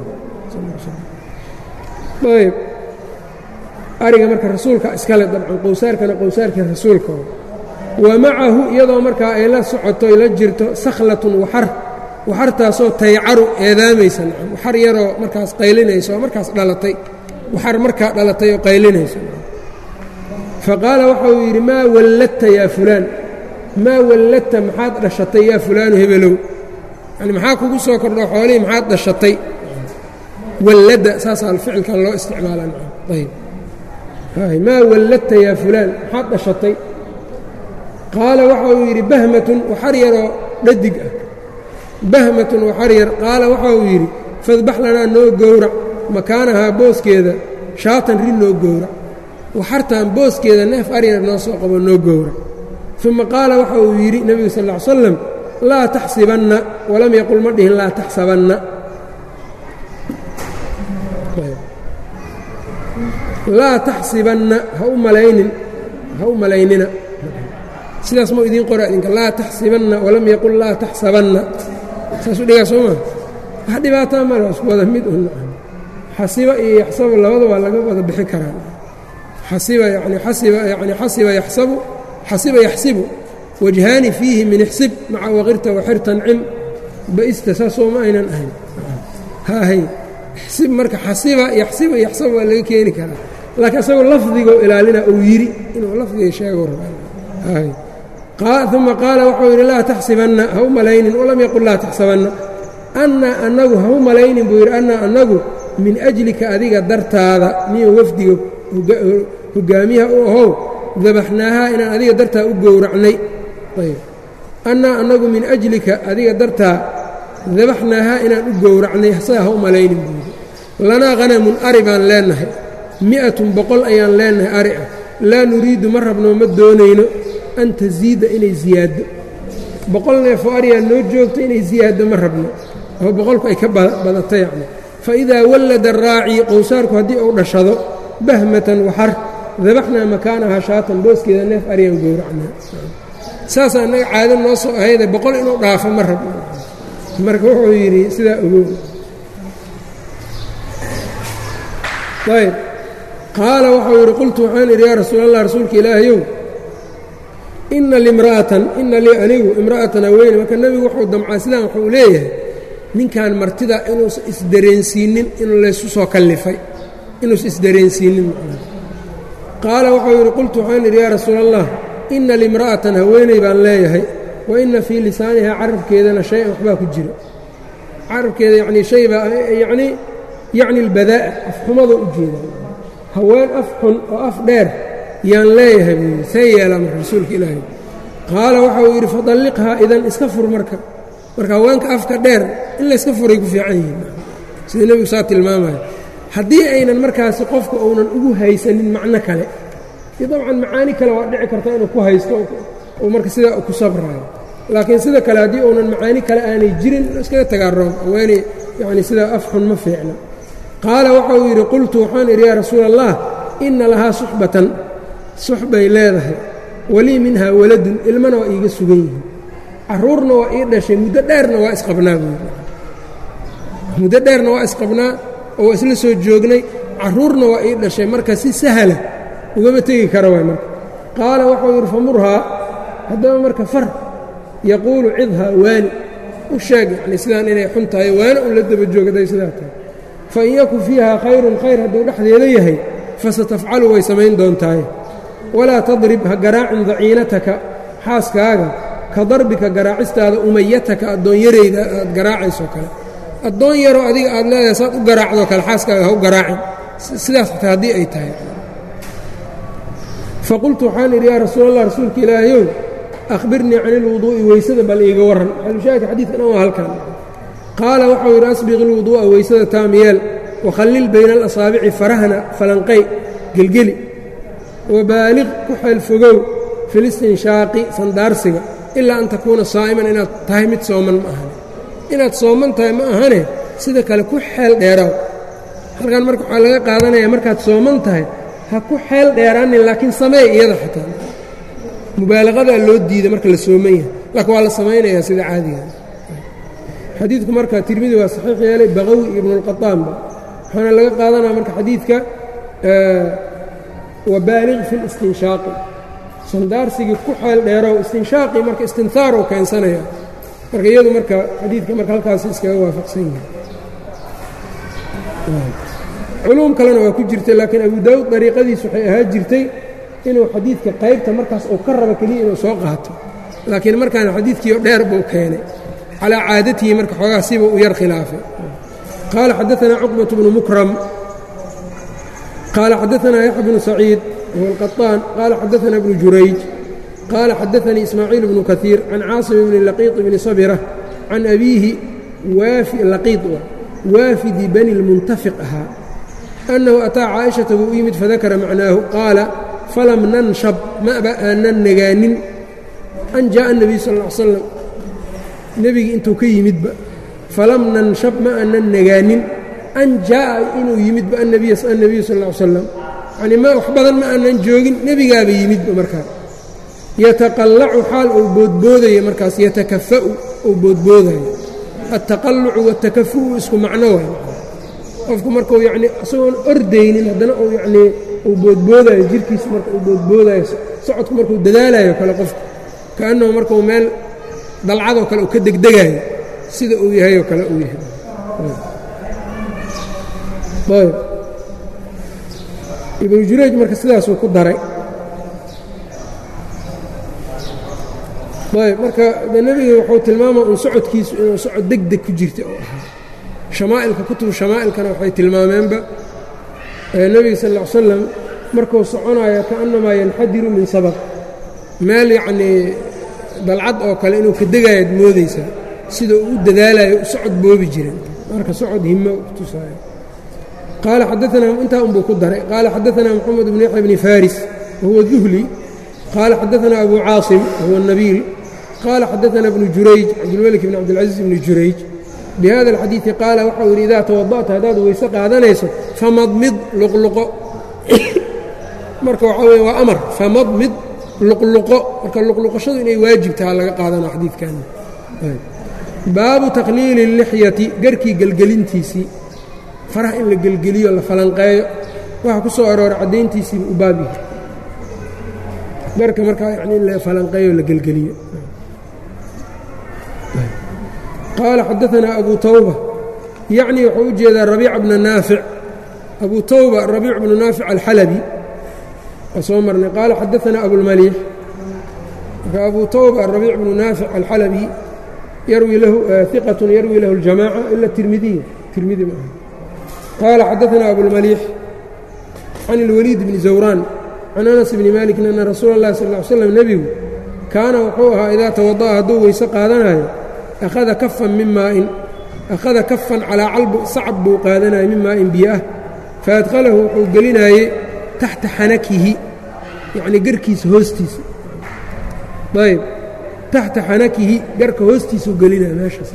ayb ariga marka rasuulka iskale dabcan qowsaarkana qowsaarkii rasuulka wa macahu iyadoo markaa ay la socoto ay la jirto sakhlatun waxar waxartaasoo taycaru eedaamaysa waxar yaroo markaas qaylinayso oo markaas dhalatay waxar markaa dhalatay oo qaylinayso faqaala waxa uu yidhi maa walladta yaa fulaan maa walladta maxaad dhashatay yaa fulaanu hebelow yani maxaa kugu soo kordho xoolihii maxaad dhashatay walladda saasaa ficilkan loo isticmaalaa ayb maa walladta yaa fulaan maxaad dhashatay qaala waxa uu yidhi bahmatun waxar yaroo dhadig ah bahmatun waxar yar qaala waxa uu yidhi fadbax lanaa noo gowrac makaanahaa booskeeda shaatan rin noo gowrac waxartaan booskeeda neef aryar noo soo qabo noo gowrac uma qaala waxa uu yidhi nebigu sal ll ly slam laa taxsibanna walam yaqul ma dhihin laa taxsabanna laa taxsibanna ha u malaynin ha u malaynina sidaas mau idiin qora idinka laa taxsibanna walam yaqul laa taxsabanna saasuu dhigaa soo maa wax dhibaataa male isku wada mid un xasiba iyo yaxsabu labada waa laga wada bixin karaa xasiba yani xasiba yani xasiba yaxsabu xasiba yaxsibu wajhaani fiihi min ixsib maca waqirta waxirtan cim ba'ista saasoo ma aynan ahayn haahay ixsib marka xasiba yaxsiba yaxsabu waa laga keeni karaa laakiin isagoo lafdigoo ilaalina uu yidhi inuu lafdiga sheego rabaahay uma qaala waxau yidhi laa taxsibanna ha u malaynin walam yaqul laa taxsabanna annaa annagu ha u malaynin buu yidhi annaa annagu min ajlika adiga dartaada niyo wafdiga hogaamiyaha u ahow dabaxnaahaa inaan adiga dartaa u gowracnay ayb annaa annagu min ajlika adiga dartaa dabaxnaahaa inaan u gowracnay saga ha u malaynin buu yidhi lanaa hanamun ari baan leennahay mi'atun boqol ayaan leennahay ari ah laa nuriidu ma rabno ma doonayno an tasiida inay ziyaaddo boqol neefoo ariyaa noo joogto inay ziyaaddo ma rabno oo boqolku ay ka badato yacni fa idaa wallada araaci qowsaarku haddii uu dhashado bahmatan waxar dabaxnaa makaanahaa shaatan booskeeda neef ariyaan gowracnaa saasaa annaga caado noo soo ahayde boqol inuu dhaafo ma rabno marka wuxuu yidhi sidaa ogow ayb qaala waxau yidhi qultu waxaan idhi yaa rasuul allah rasuulka ilaahayow ina limra'atan ina lii anigu imra'atan haweeney marka nebigu wuxuu damcaa sidaan wuxuu leeyahay ninkan martida inuusan isdareensiinin inuu laysu soo kallifay inuusan isdareensiinin qaala wuxuu yidhi qultu waxaan idhi yaa rasuula allah ina limra'atan haweeney baan leeyahay wa ina fii lisaanihaa carabkeedana shay-an waxbaa ku jiro carabkeeda yacnii shay baa yacnii yacni albadaa'a afxumada u jeeda haween af xun oo af dheer yaan leeyahay buu yidhi see yeelaa marka rasuulka ilaahay qaala waxa uu yidhi fadalliqhaa idan iska fur marka marka haweenka afka dheer in layska furay ku fiican yihiin sida nebigu saa tilmaamaya haddii aynan markaasi qofka uunan ugu haysanin macno kale iyo dabcan macaani kale waa dhici karta inuu ku haysto oo marka sidaa ku sabraayo laakiin sida kale haddii uunan macaani kale aanay jirin iskaga tagaaroon haweeney yacni sidaa af xun ma fiicna qaala waxa uu yidhi qultu waxaan idhi yaa rasuula allah inna lahaa suxbatan suxbay leedahay walii minhaa waladun ilmana waa iiga sugan yihiin carruurna waa ii dhashay muddo dheerna waa isqabnaa buu yidhi muddo dheerna waa isqabnaa oo waa isla soo joognay carruurna waa ii dhashay marka si sahla ugama tegi kara waay marka qaala waxau yidhi famurhaa haddaba marka far yaquulu cidhaa waani u sheeg yacni sidaan inay xun tahay waana un la daba joogday sidaa tahay fain yakun fiihaa khayrun khayr hadduu dhexdeeda yahay fasatafcalu way samayn doontaaye walaa tadrib ha garaacin daciinataka xaaskaaga ka darbika garaacistaada umayataka addoonyarayda aad garaacaysoo kale addoon yaroo adiga aad leedahay saad u garaacdoo kale xaaskaaga ha u garaacin sidaas xataa haddii ay tahay faqultu waxaan idhi yaa rasuul allah rasuulka ilaahayow akhbirnii cani ilwuduu'i weysada bal iiga warran xalushaahidka xadiidkan waa halkan qaala waxau yidhi asbiq ilwuduu'a weysada taamiyeel wakhallil bayna alasaabici farahna falanqay gelgeli wabaaliq ku xeel fogow filistinshaaqi sandaarsiga ilaa an takuuna saa'iman inaad tahay mid sooman ma ahane inaad sooman tahay ma ahane sida kale ku xeel dheeraaw halkan marka waxaa laga qaadanaya markaad sooman tahay ha ku xeel dheeraanin laakiin sameey iyada xataa mubaalaqadaa loo diida marka la sooman yahay laakiin waa la samaynayaa sida caadiga xadiidku marka tirmidi waa saxiix yeelay baqawi ibnuulqataanba waxaana laga qaadanaya marka xadiidka wabaaliq fi listinshaaqi sandaarsigii ku xeel dheerow istinshaaqii marka istinhaaruu keensanaya marka iyadu marka xadiidka marka halkaasi iskaga waafaqsan yahay culuum kalena waa ku jirtay laakiin abu daawuud dariiqadiis waxay ahaa jirtay inuu xadiidka qaybta markaas uu ka rabo keliya inuu soo qaato laakiin markaan xadiidkiio dheer buu keenay calaa caadatihi marka xoogaa siba u yar khilaafay qaala xadaanaa cuqbatu bnu mukram qaala xadaanaa yaxya bnu saciid wahuwa alqaطaan qaala xadaanaa bnu jurayj qaala xadaanii ismaaciil bnu kaiir can caasim bni laqiiط bni sabira can abiihi laqiiط waafidi bani اlmuntafiq ahaa annahu ataa caaishata buu u yimid fadakara macnaahu qaala falam nanshab maba aanan nagaanin an jaaءa الnabiy sal ا ly slam nebigii intuu ka yimidba falam nanshab ma aanan nagaanin an jaaءa inuu yimidba annabiyu sal ly slam yanii ma wax badan ma aanan joogin nebigaaba yimidba markaa yataqallacu xaal uu boodboodaya markaas yatakafa'u uu boodboodayo altaqallucu waاtakafu'u isku macno waay qofku markuu yacnii isagoon ordaynin haddana uu yacnii uu boodboodayo jirhkiisu marka uu boodboodayo socodku markuu dadaalayo kale qofku kaannahu markuu meel dalcadoo kale uu ka degdegaayo sida uu yahay oo kale uu yahay ayb ibnu jurayj marka sidaasuu ku daray ayb marka nebiga wuxuu tilmaamaa un socodkiisu inuu socod deg deg ku jirta oo ahaa shamaa'ilka kutubu shamaa'ilkana waxay tilmaameenba nebiga sal ll ly slam markuu soconayo kaannamaa yanxadiru min sabaq meel yacnii dalcad oo kale inuu ka degaayaad moodaysaa sida uu u dadaalayo u socod boobi jiren marka socod himo kutusaayo qaala xadaanaa intaa unbuu ku daray qaala xadaanaa moxamed bnu yaxya bni faris wahuwa duhli qaala xadaanaa abu caasim wahuwa nabiil qaala xadaanaa bnu jurayj cabdilmelik bn cabdilcaziiz bni jurayj bihada alxadiidi qaala waxau yidhi idaa tawada'ta haddaad weyse qaadanayso famadmid luqluqo marka waxaa weye waa amar famadmid luqluqo marka luqluqashadu inay waajib taha laga qaadana xadiidkan baabu taqliili اlixyati garkii gelgelintiisii faraha in la gelgeliyo la falanqeeyo waxa ku soo arooray caddayntiisiiba u baab yahay garka markaa yani in la falanqeeyo la gelgeliyo. qaala xadaanaa abu tawba yacni wuxuu u jeedaa rabiica bna naafic abu tawba rabiic bnu naafic alxalabi waa soo marnay. qaala xadaanaa abulmaliix marka abu tawba rabiic bnu naafic alxalabi yarwi lahu iqatun yarwi lahu اljamaaca ila tirmidiy tirmidi maaha. qaala xadaanaa abulmaliix can اlwaliid bni zawraan can anas bni malikin ana rasuula اllahi sal ly slam nebigu kaana wuxuu ahaa idaa tawada'a hadduu weyse qaadanayo akhada kafan min maa'in akhada kafan calaa calbu sacab buu qaadanayay min maa'in biyo ah faadkhalahu wuxuu gelinaayey taxta xanakihi yacnii garkiisa hoostiisa ayb taxta xanakihi garka hoostiisuu gelinaya meeshaas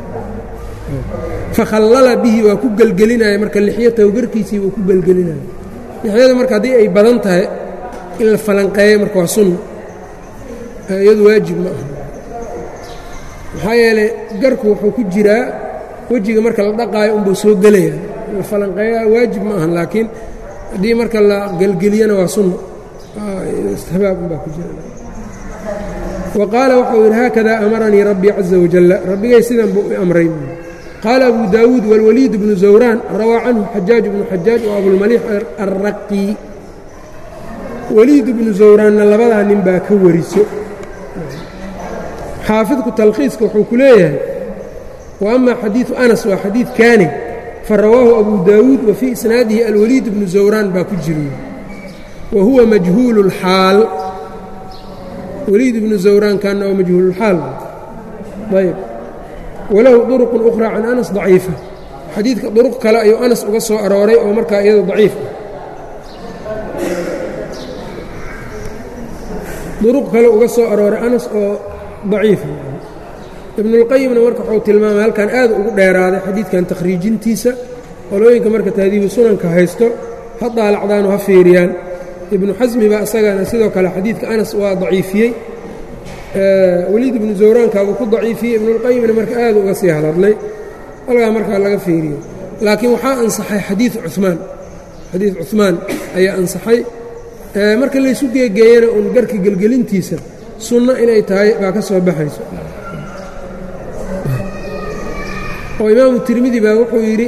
fakhallala bihi waa ku gelgelinaya marka lixyatahu garkiisii wuu ku gelgelinaya. lixyada marka haddii ay badan tahay in la falanqeeyo marka waa sunna iyadu waajib ma aha maxaa yeelay garku wuxuu ku jiraa wejiga marka la dhaqaayo unbuu soo gelaya la falanqeeyaa waajib ma ahan laakiin haddii marka la gelgeliyana waa sunna istixbaab unbaa ku jira. wa qaala waxau yidhi haakada amaranii rabbii caza wajalla rabbigay sidan buu i amray. qaala abu daawuud wاlwaliid bnu zawraan rawaa canhu xajaaj bnu xajaaj wa abulmaliix alraqi. waliid bnu zawraanna labadaa nin baa ka wariso. xaafidku talkhiiska wuxuu ku leeyahay wa ama xadiiثu anas waa xadiid kaani farawaahu abu daawuud wa fii isnaadihi alwaliid bnu zawraan baa ku jiriy wa huwa majhuulu اlxaal. waliid ibnu zawraan kaana waa majhuululxaal ayb walahu duruq ukhra can anas daciifa xadiidka duruq kale ayuu anas uga soo arooray oo markaa iyado daciif ah. duruq kale uga soo arooray anas oo daciifa. ibnuulqayimna marka wuxuu tilmaamay halkan aad ugu dheeraaday xadiidkan takhriijintiisa qolooyinka marka tahdiibu sunanka haysto ha daalacdaanu ha fiiriyaan. ibnu xasmi baa isagana sidoo kale xadiidka anas waa daciifiyey waliid ibnu zawraankaabuu ku daciifiyey. ibnuulqayimna marka aad uga sii hadladlay halkaa markaa laga fiiriyo. laakiin waxaa ansaxay xadiid cumaan xadiid cumaan ayaa ansaxay marka laysu geegeeyana uun garka gelgelintiisa sunno inay tahay baa ka soo baxayso. oo imaamu tirmidi baa wuxuu yidhi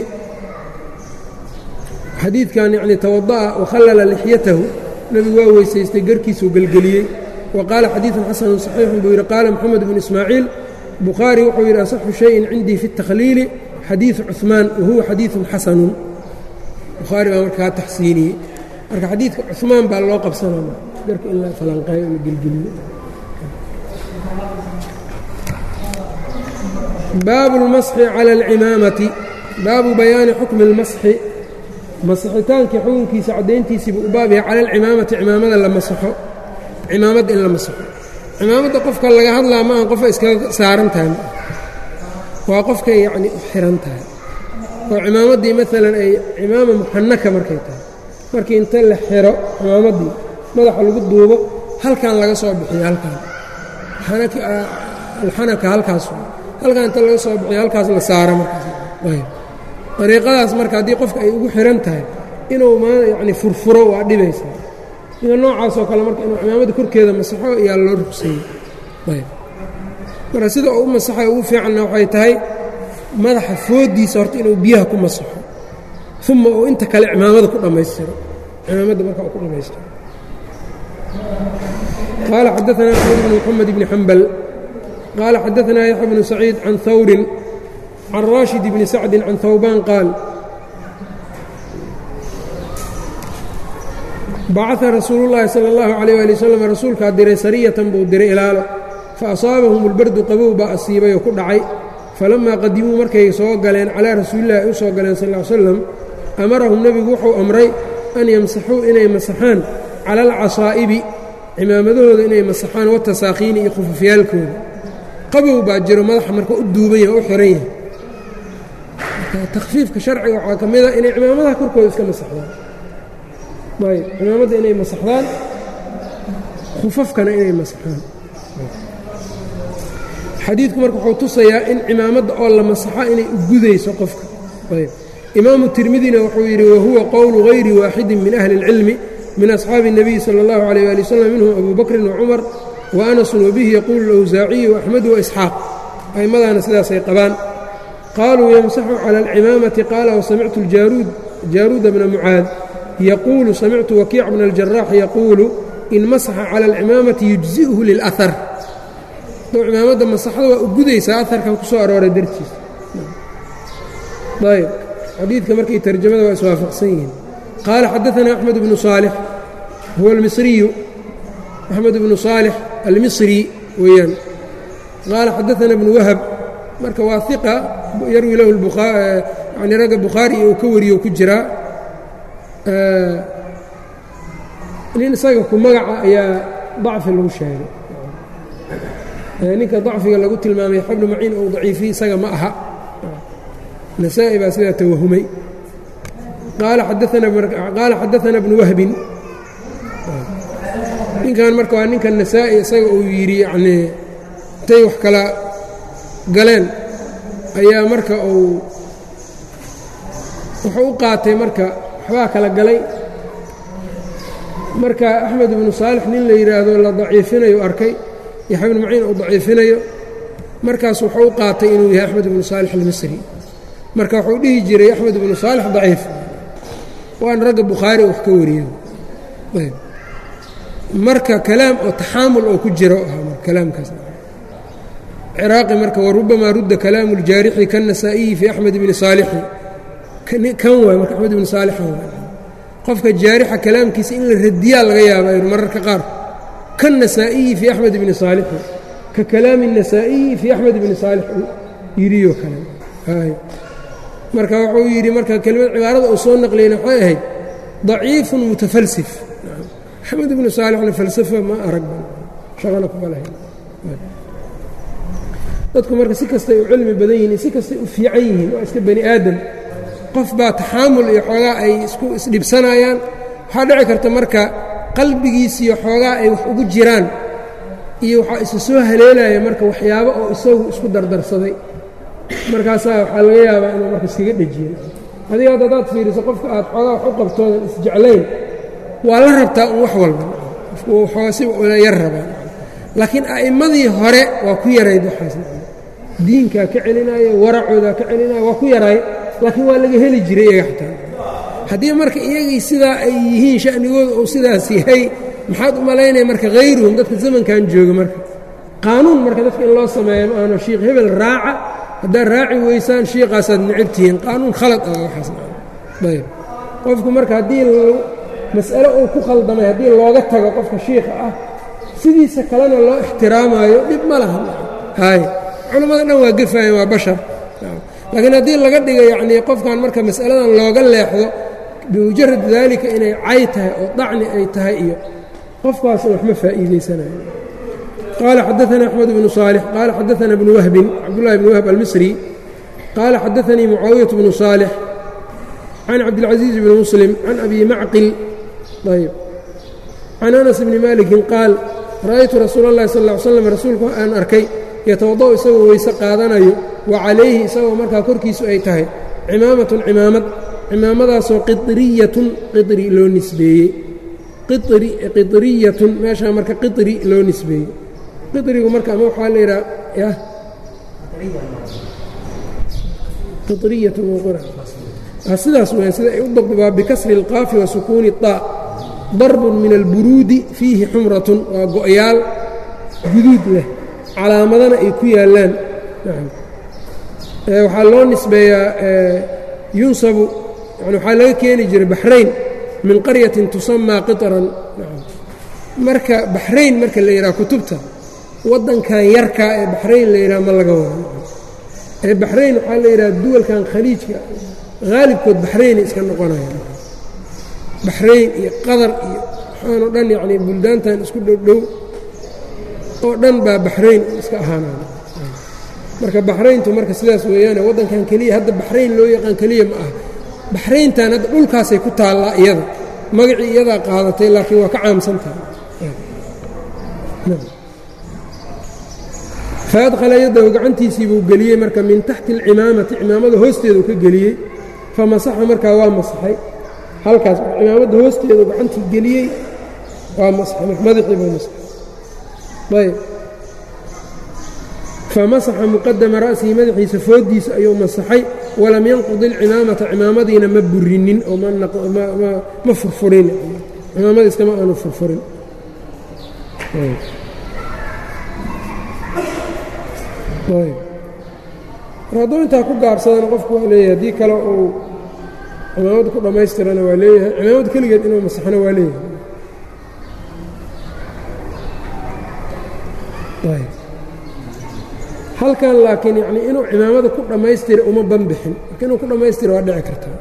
xadiidkan yacni tawada'a wakhallala lixyatahu nebigu waa weysaystay garkiisuu gelgeliyey. wa qaala xadiidun xasanun saxiixun buu yidhi qaala moxamed bnu ismaaciil bukhaari wuxuu yidhi asaxu shayin cindii fi اtakhliili xadiidu cuثmaan wa huwa xadiidun xasanun. bukhaari baa markaa taxsiiniyey marka xadiidka cuثmaan baa loo qabsanaya garka in la falanqeeyo la gelgeliyo. baabu اlmasxi calى اlcimaamati baabu bayaani xukmi اlmasxi masixitaankii xukunkiisa caddayntiisiibu u baab yahay cala alcimaamati cimaamada la masaxo cimaamadda in la masaxo. cimaamadda qofka laga hadlaa maaha qofa iskaga saaran tahay waa qofkay yacni u xihan tahay oo cimaamaddii maalan ay cimaama muxannaka markay tahay markii inta la xiro cimaamaddii madaxa lagu duubo halkan laga soo bixiyo halkan alxanaka halkaas halkan inta laga soo bixiyo halkaas la saaro markaas dariiqadaas marka haddii qofka ay ugu xihan tahay inuu ma yacni furfuro waa dhibaysaa ida noocaasoo kale marka inuu cimaamada korkeeda masaxo ayaa loo rugseeyey ayb marka sida uu u masaxay ugu fiicanna waxay tahay madaxa fooddiisa horta inuu biyaha ku masaxo uma uu inta kale cimaamada ku dhammaystiro cimaamadda marka uu ku dhammaystiro. qaala xadaanaa axmed bn moxamed bni xambal qaala xadaanaa yaxya bnu saciid can hawrin can raashid bni sacdi can hawbaan qaal bacaa rasuulu llaahi sala allahu calayh waali wasalam rasuulkaa diray sariyatan buu diray ilaalo fa asaabahum ulbardu qabow baa asiibay oo ku dhacay falammaa qadimuu markay soo galeen calaa rasuulillahi ay u soo galeen sal ll ly slam amarahum nebigu wuxuu amray an yamsaxuu inay masaxaan cala alcasaa'ibi cimaamadahooda inay masaxaan watasaakiini iyo khufufyaalkooda qabow baa jiro madaxa marka u duuban yahay o u xihan yahay takhfiifka sharciga waxaa ka mid a inay cimaamadaha korkooda iska masaxdaan ayb cimaamadda inay masaxdaan khufafkana inay masaxaan xadiidku marka wuxuu tusayaa in cimaamadda oo la masaxo inay u gudayso qofka ayb imaamu tirmidina wuxuu yidhi wahuwa qowlu hayri waaxidin min ahli اlcilmi min أصxaabi النabiyi salى الlahu عalيه ali wsلم minhum abu bakri وcumar وأnasu wbihi yaquulu اlأwsaaciyu وaxmedu وإsxaaq a'immadaana sidaasay qabaan qaluu ymsaxu calى اlcimaamati qaala وsamictu jaaruuda bna mucaad yaquulu samictu wakiic bna اljaraax yaquulu in masaxa calى اlcimaamati yujzi'hu lilأhar dou cimaamadda masaxda waa u gudaysaa aharkan ku soo arooray dartiisa ayb xadiidka markay tarjamada waa iswaafaqsan yihiin qaala xadaثana أxmed bnu صaalix huwa اlmisriyu أxmed bnu صaalix almisri weeyaan qaala xadaثana bnu wahb marka waa iqa yarwi lahu yani ragga bukhaari uu ka wariyo ku jiraa nin isaga ku magaca ayaa dacfi lagu sheegay ninka dacfiga lagu tilmaamay xabnu maciin ou daciifiy isaga ma aha nasaa-i baa sidaa tawahumay qaala xadaثana bnu wahbin ninkan marka waa ninka nasaa-i isaga uu yidhi yanii intay wax kala galeen ayaa marka uu wuxuu u qaatay marka waxbaa kala galay marka axmed ibnu saalix nin la yidhaahdo la daciifinayo arkay yaxya bnu maciin uu daciifinayo markaas wuxuu u qaatay inuu yahay axmed ibnu saalix almisri marka wuxuu dhihi jiray axmed ibnu saalix daciif waana ragga bukhaari wax ka wariyo marka kalaam oo taxaamul oo ku jiro ahaa kalaamkaas ciraaqi marka warubamaa rudda kalaamu اljaarixi kaالnasaa'iyi fii axmed bni saalixi kan waay marka axmed ibni saalixan waay qofka jaarixa kalaamkiisa in la radiyaa laga yaabaa mararka qaar kaالnasaa'iyi fii axmed bni saalixi ka kalaami الnasaa'iyi fii axmed bni saalix yidhiyo kale marka wuxuu yidhi marka kelimad cibaarada uu soo naqliyeyna waxay ahayd ضaciifu mutafalsif axmed ibnu saalixna falsafa ma arag shaqana kuma lahayn dadku marka si kastay u cilmi badan yihiin si kastay u fiican yihiin waa iska bani aadam qof baa taxaamul iyo xoogaa ay isku isdhibsanayaan waxaa dhici karta marka qalbigiisiiyo xoogaa ay wax ugu jiraan iyo waxaa isa soo haleelaya marka waxyaabo oo isagu isku dardarsaday markaasaa waxaa laga yaabaa inuu marka iskaga dhejiyo adiga hadda hadaad fiiriso qofka aad xoogaa wax u qabtoodan isjeclayn waa la rabtaa un wax walba si yar rabaa laakiin a'immadii hore waa ku yarayd waxaas diinkaa ka celinaayo waracoodaa ka celinaayo waa ku yaraay laakiin waa laga heli jiray iyaga xataa haddii marka iyagii sidaa ay yihiin sha'nigooda uu sidaas yahay maxaad u malaynaya marka hayruhum dadka zamankan jooga marka qaanuun marka dadka in loo sameeyo ma ahno shiikh hebel raaca haddaad raaci weysaan shiiqaasaad necibtihiin qaanuun khalad ah waxaas ayb qofku marka haddii mas'alo uu ku khaldamay haddii looga tago qofka shiikha ah sidiisa kalena loo ixtiraamaayo dhib ma laha hay culammada dhan waa gefaayeen waa bashar laakiin haddii laga dhigo yacnii qofkan marka mas'aladan looga leexdo bimujarad daalika inay cay tahay oo dacni ay tahay iyo qofkaasna waxma faa'iidaysanayo qaala xadaثana axmed bnu صaalix qaala xadaثana bnu wahbin cabdullahi bni wahb almisri qaala xadaثanii mucaawiyaة bnu صaalix can cabdilcaزiiz bni muslim can abi macqil ayb can anas bni malikin qaal ra'aytu rasuula اllahi sal ا ly slam rasuulku aan arkay yatawada'u isagoo weyse qaadanayo wa calayhi isagoo markaa korkiisu ay tahay cimaamatun cimaamad cimaamadaasoo qiطriyatun qiطri loo nisbeeyey qiطriyatun meeshaa marka qiطri loo nisbeeyey qiطrigu marka ama waxaa la yidhaha yah qiطriyatun sidaas weya sida ay u dabdi waa bikasri اlqaafi wa sukuuni الطaa darbun min alburuudi fiihi xumratun waa go'yaal guduud leh calaamadana ay ku yaallaan waxaa loo nisbeeyaa yunsabu yani waxaa laga keeni jiray baxrayn min qaryatin tusamaa qiطran marka baxrayn marka la yidhaha kutubta waddankan yarkaa ee baxrayn la yidhaha ma laga wado ee baxrayn waxaa la yidhaha duwalkan khaliijka haalibkood baxraynay iska noqonayaan baxrayn iyo qatar iyo waxaanoo dhan yacnii buldaantan isku dhowdhow oo dhan baa baxrayn iska ahaanaya marka baxrayntu marka sidaas weeyaane waddankan keliya hadda baxrayn loo yaqaan keliya ma aha baxrayntan hadda dhulkaasay ku taallaa iyada magacii iyadaa qaadatay laakiin waa ka caamsan tahay faadkhala yaddahu gacantiisii buu geliyey marka min taxti alcimaamati cimaamada hoosteeduu ka geliyey famasaxa markaa waa masaxay halkaas cimaamadda hoosteedu gacantii geliyey waa masaxay marka madaxii buu masaxay ayb famasaxa muqadama ra'sihi madaxiisa fooddiisa ayuu masaxay walam yanqud ilcimaamata cimaamadiina ma burinin oo ma furfurin cimaamada iskama aanu furfurin mar hadduu intaa ku gaabsadana qofku waa leeyahay haddii kale uu cimaamada ku dhammaystirana waa leeyahay cimaamada keligeed inuu masaxana waa leeyahay halkan laakiin yani inuu cimaamada ku dhammaystira uma banbixin marka inuu ku dhammaystira waa dhici kartaa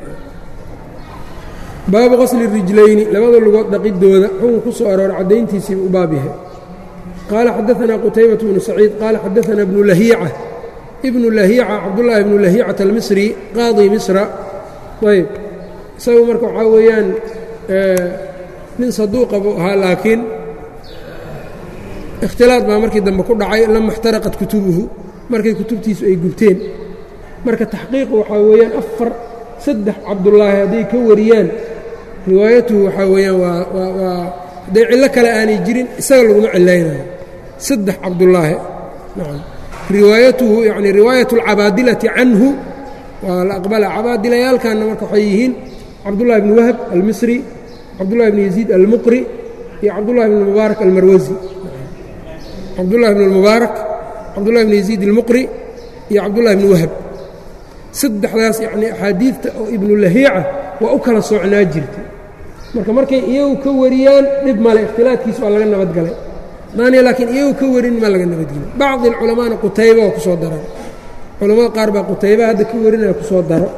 baabu qasli rijlayni labada lugood dhaqidooda xukun ku soo aroora caddayntiisiiba u baab yahay qaala xadaanaa qutaybatu bnu saciid qaala xadaanaa ibnu lahiica ibnu lahiica cabdullaahi ibnu lahiicata almisri qaadi misra ayb isagu marka waxaa weeyaan nin saduuqa buu ahaa laakiin ikhtilaad baa markii dambe ku dhacay lama اxtaraqat kutubuhu markay kutubtiisu ay gubteen marka taxqiiqu waxaa weeyaan afar saddex cabdullaahi hadday ka wariyaan riwaayatuhu waxaa weeyaan waa waa hadday cillo kale aanay jirin isaga laguma cilaynayo saddex cabdullaahi nacam riwaayatuhu yacni riwaayat اlcabaadilati canhu waa la aqbala cabaadilayaalkanna marka waxay yihiin cabdullahi ibni wahb almisri cabdullahi ibni yaziid almuqri iyo cabdullahi ibni mubaarak almarwasi cabdullahi ibn اlmubaarak cabdullahi ibn yaziid almuqri iyo cabdullahi ibni wahb saddexdaas yacnii axaadiidta oo ibnu lahiica waa u kala soocnaa jirtay marka markay iyagu ka wariyaan dhib male ikhtilaadkiisa waa laga nabadgalay daaniya laakiin iyagu ka warin ma laga nabadgelin bacdi alculamaana qutayba waa ku soo daraan culamada qaar baa qutayba hadda ka warinaya ku soo daro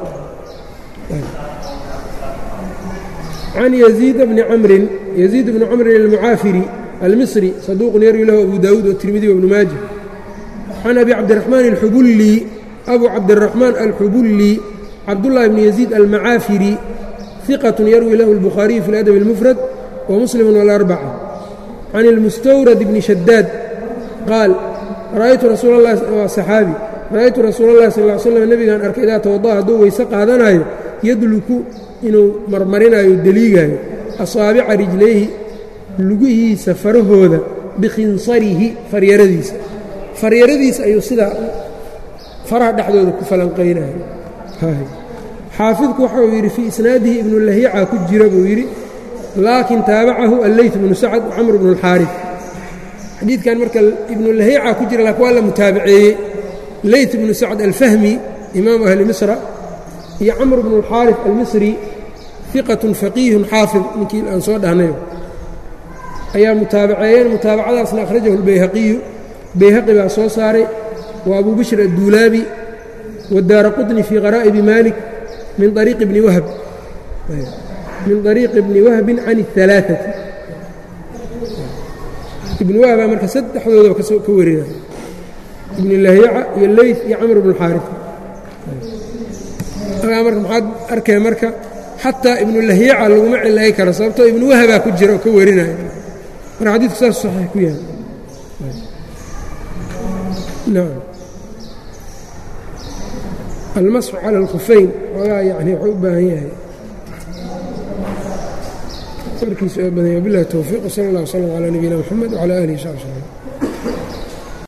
can yaziid bni camrin yaziid bni camrin almucaafiri almisri saduuqun yarwi lahu abu daawuud watirmidi wabnu maaja can abi cabdiraxmaan alxubulli abu cabdiraxmaan alxubulli cabdullahi bni yaziid almacaafiri hiqatun yarwi lahu albukhaariyu fi ladabi اlmufrad wa muslimu walarbaca can ilmustawrad bni shadaad qaal ra'aytu rasuula اllahi waa saxaabi ra'aytu rasuula اllahi sal ly slam nebigaan arkay idaa tawada'a hadduu weyse qaadanayo yadluku inuu marmarinayo deliigaayo asaabica rijlayhi lugihiisa farahooda bikhinsarihi faryaradiisa faryaradiisa ayuu sidaa faraha dhexdooda ku falanqaynayo xaafidku waxa uu yidhi fii isnaadihi ibnu lahiica ku jira buu yidhi laakin taabacahu alleyt bnu sacad camr bnu اlxaarif xadiidkan marka ibnu lahiica ku jira laakin waa la mutaabaceeyey leyt bnu sacd alfahmi imaamu ahli misra iyo camr bnu اlxaarif almisri hiqatun faqiihun xaafid ninkii aan soo dhahnayo ayaa mutaabaceeyeen mutaabacadaasna akhrajahu اlbayhaqiyu bayhaqi baa soo saaray wa abu bishr adduulaabi wadaara qطni fii qaraa'ibi malik min ariiqi bni wahb min ariiqi bni wahbin can الثalaaثati ibni wahbaa marka saddexdoodaba ka warinaya ibni lahiica iyo leyt iyo camr bnu xaarif marka maxaad arkay marka xataa ibnu lahiica laguma cilay karo sababtoo ibnu wahbaa ku jira oo ka warinaya marka xadiidku saas saxiix ku yahay nacam almasxu cala alkhufayn xoogaa yani wuxuu u baahan yahay warkiisu aa badanya wabillahi towfiiq wsala allah wslam calaa nabiyina moxamed wcala aalihi w saxbi slm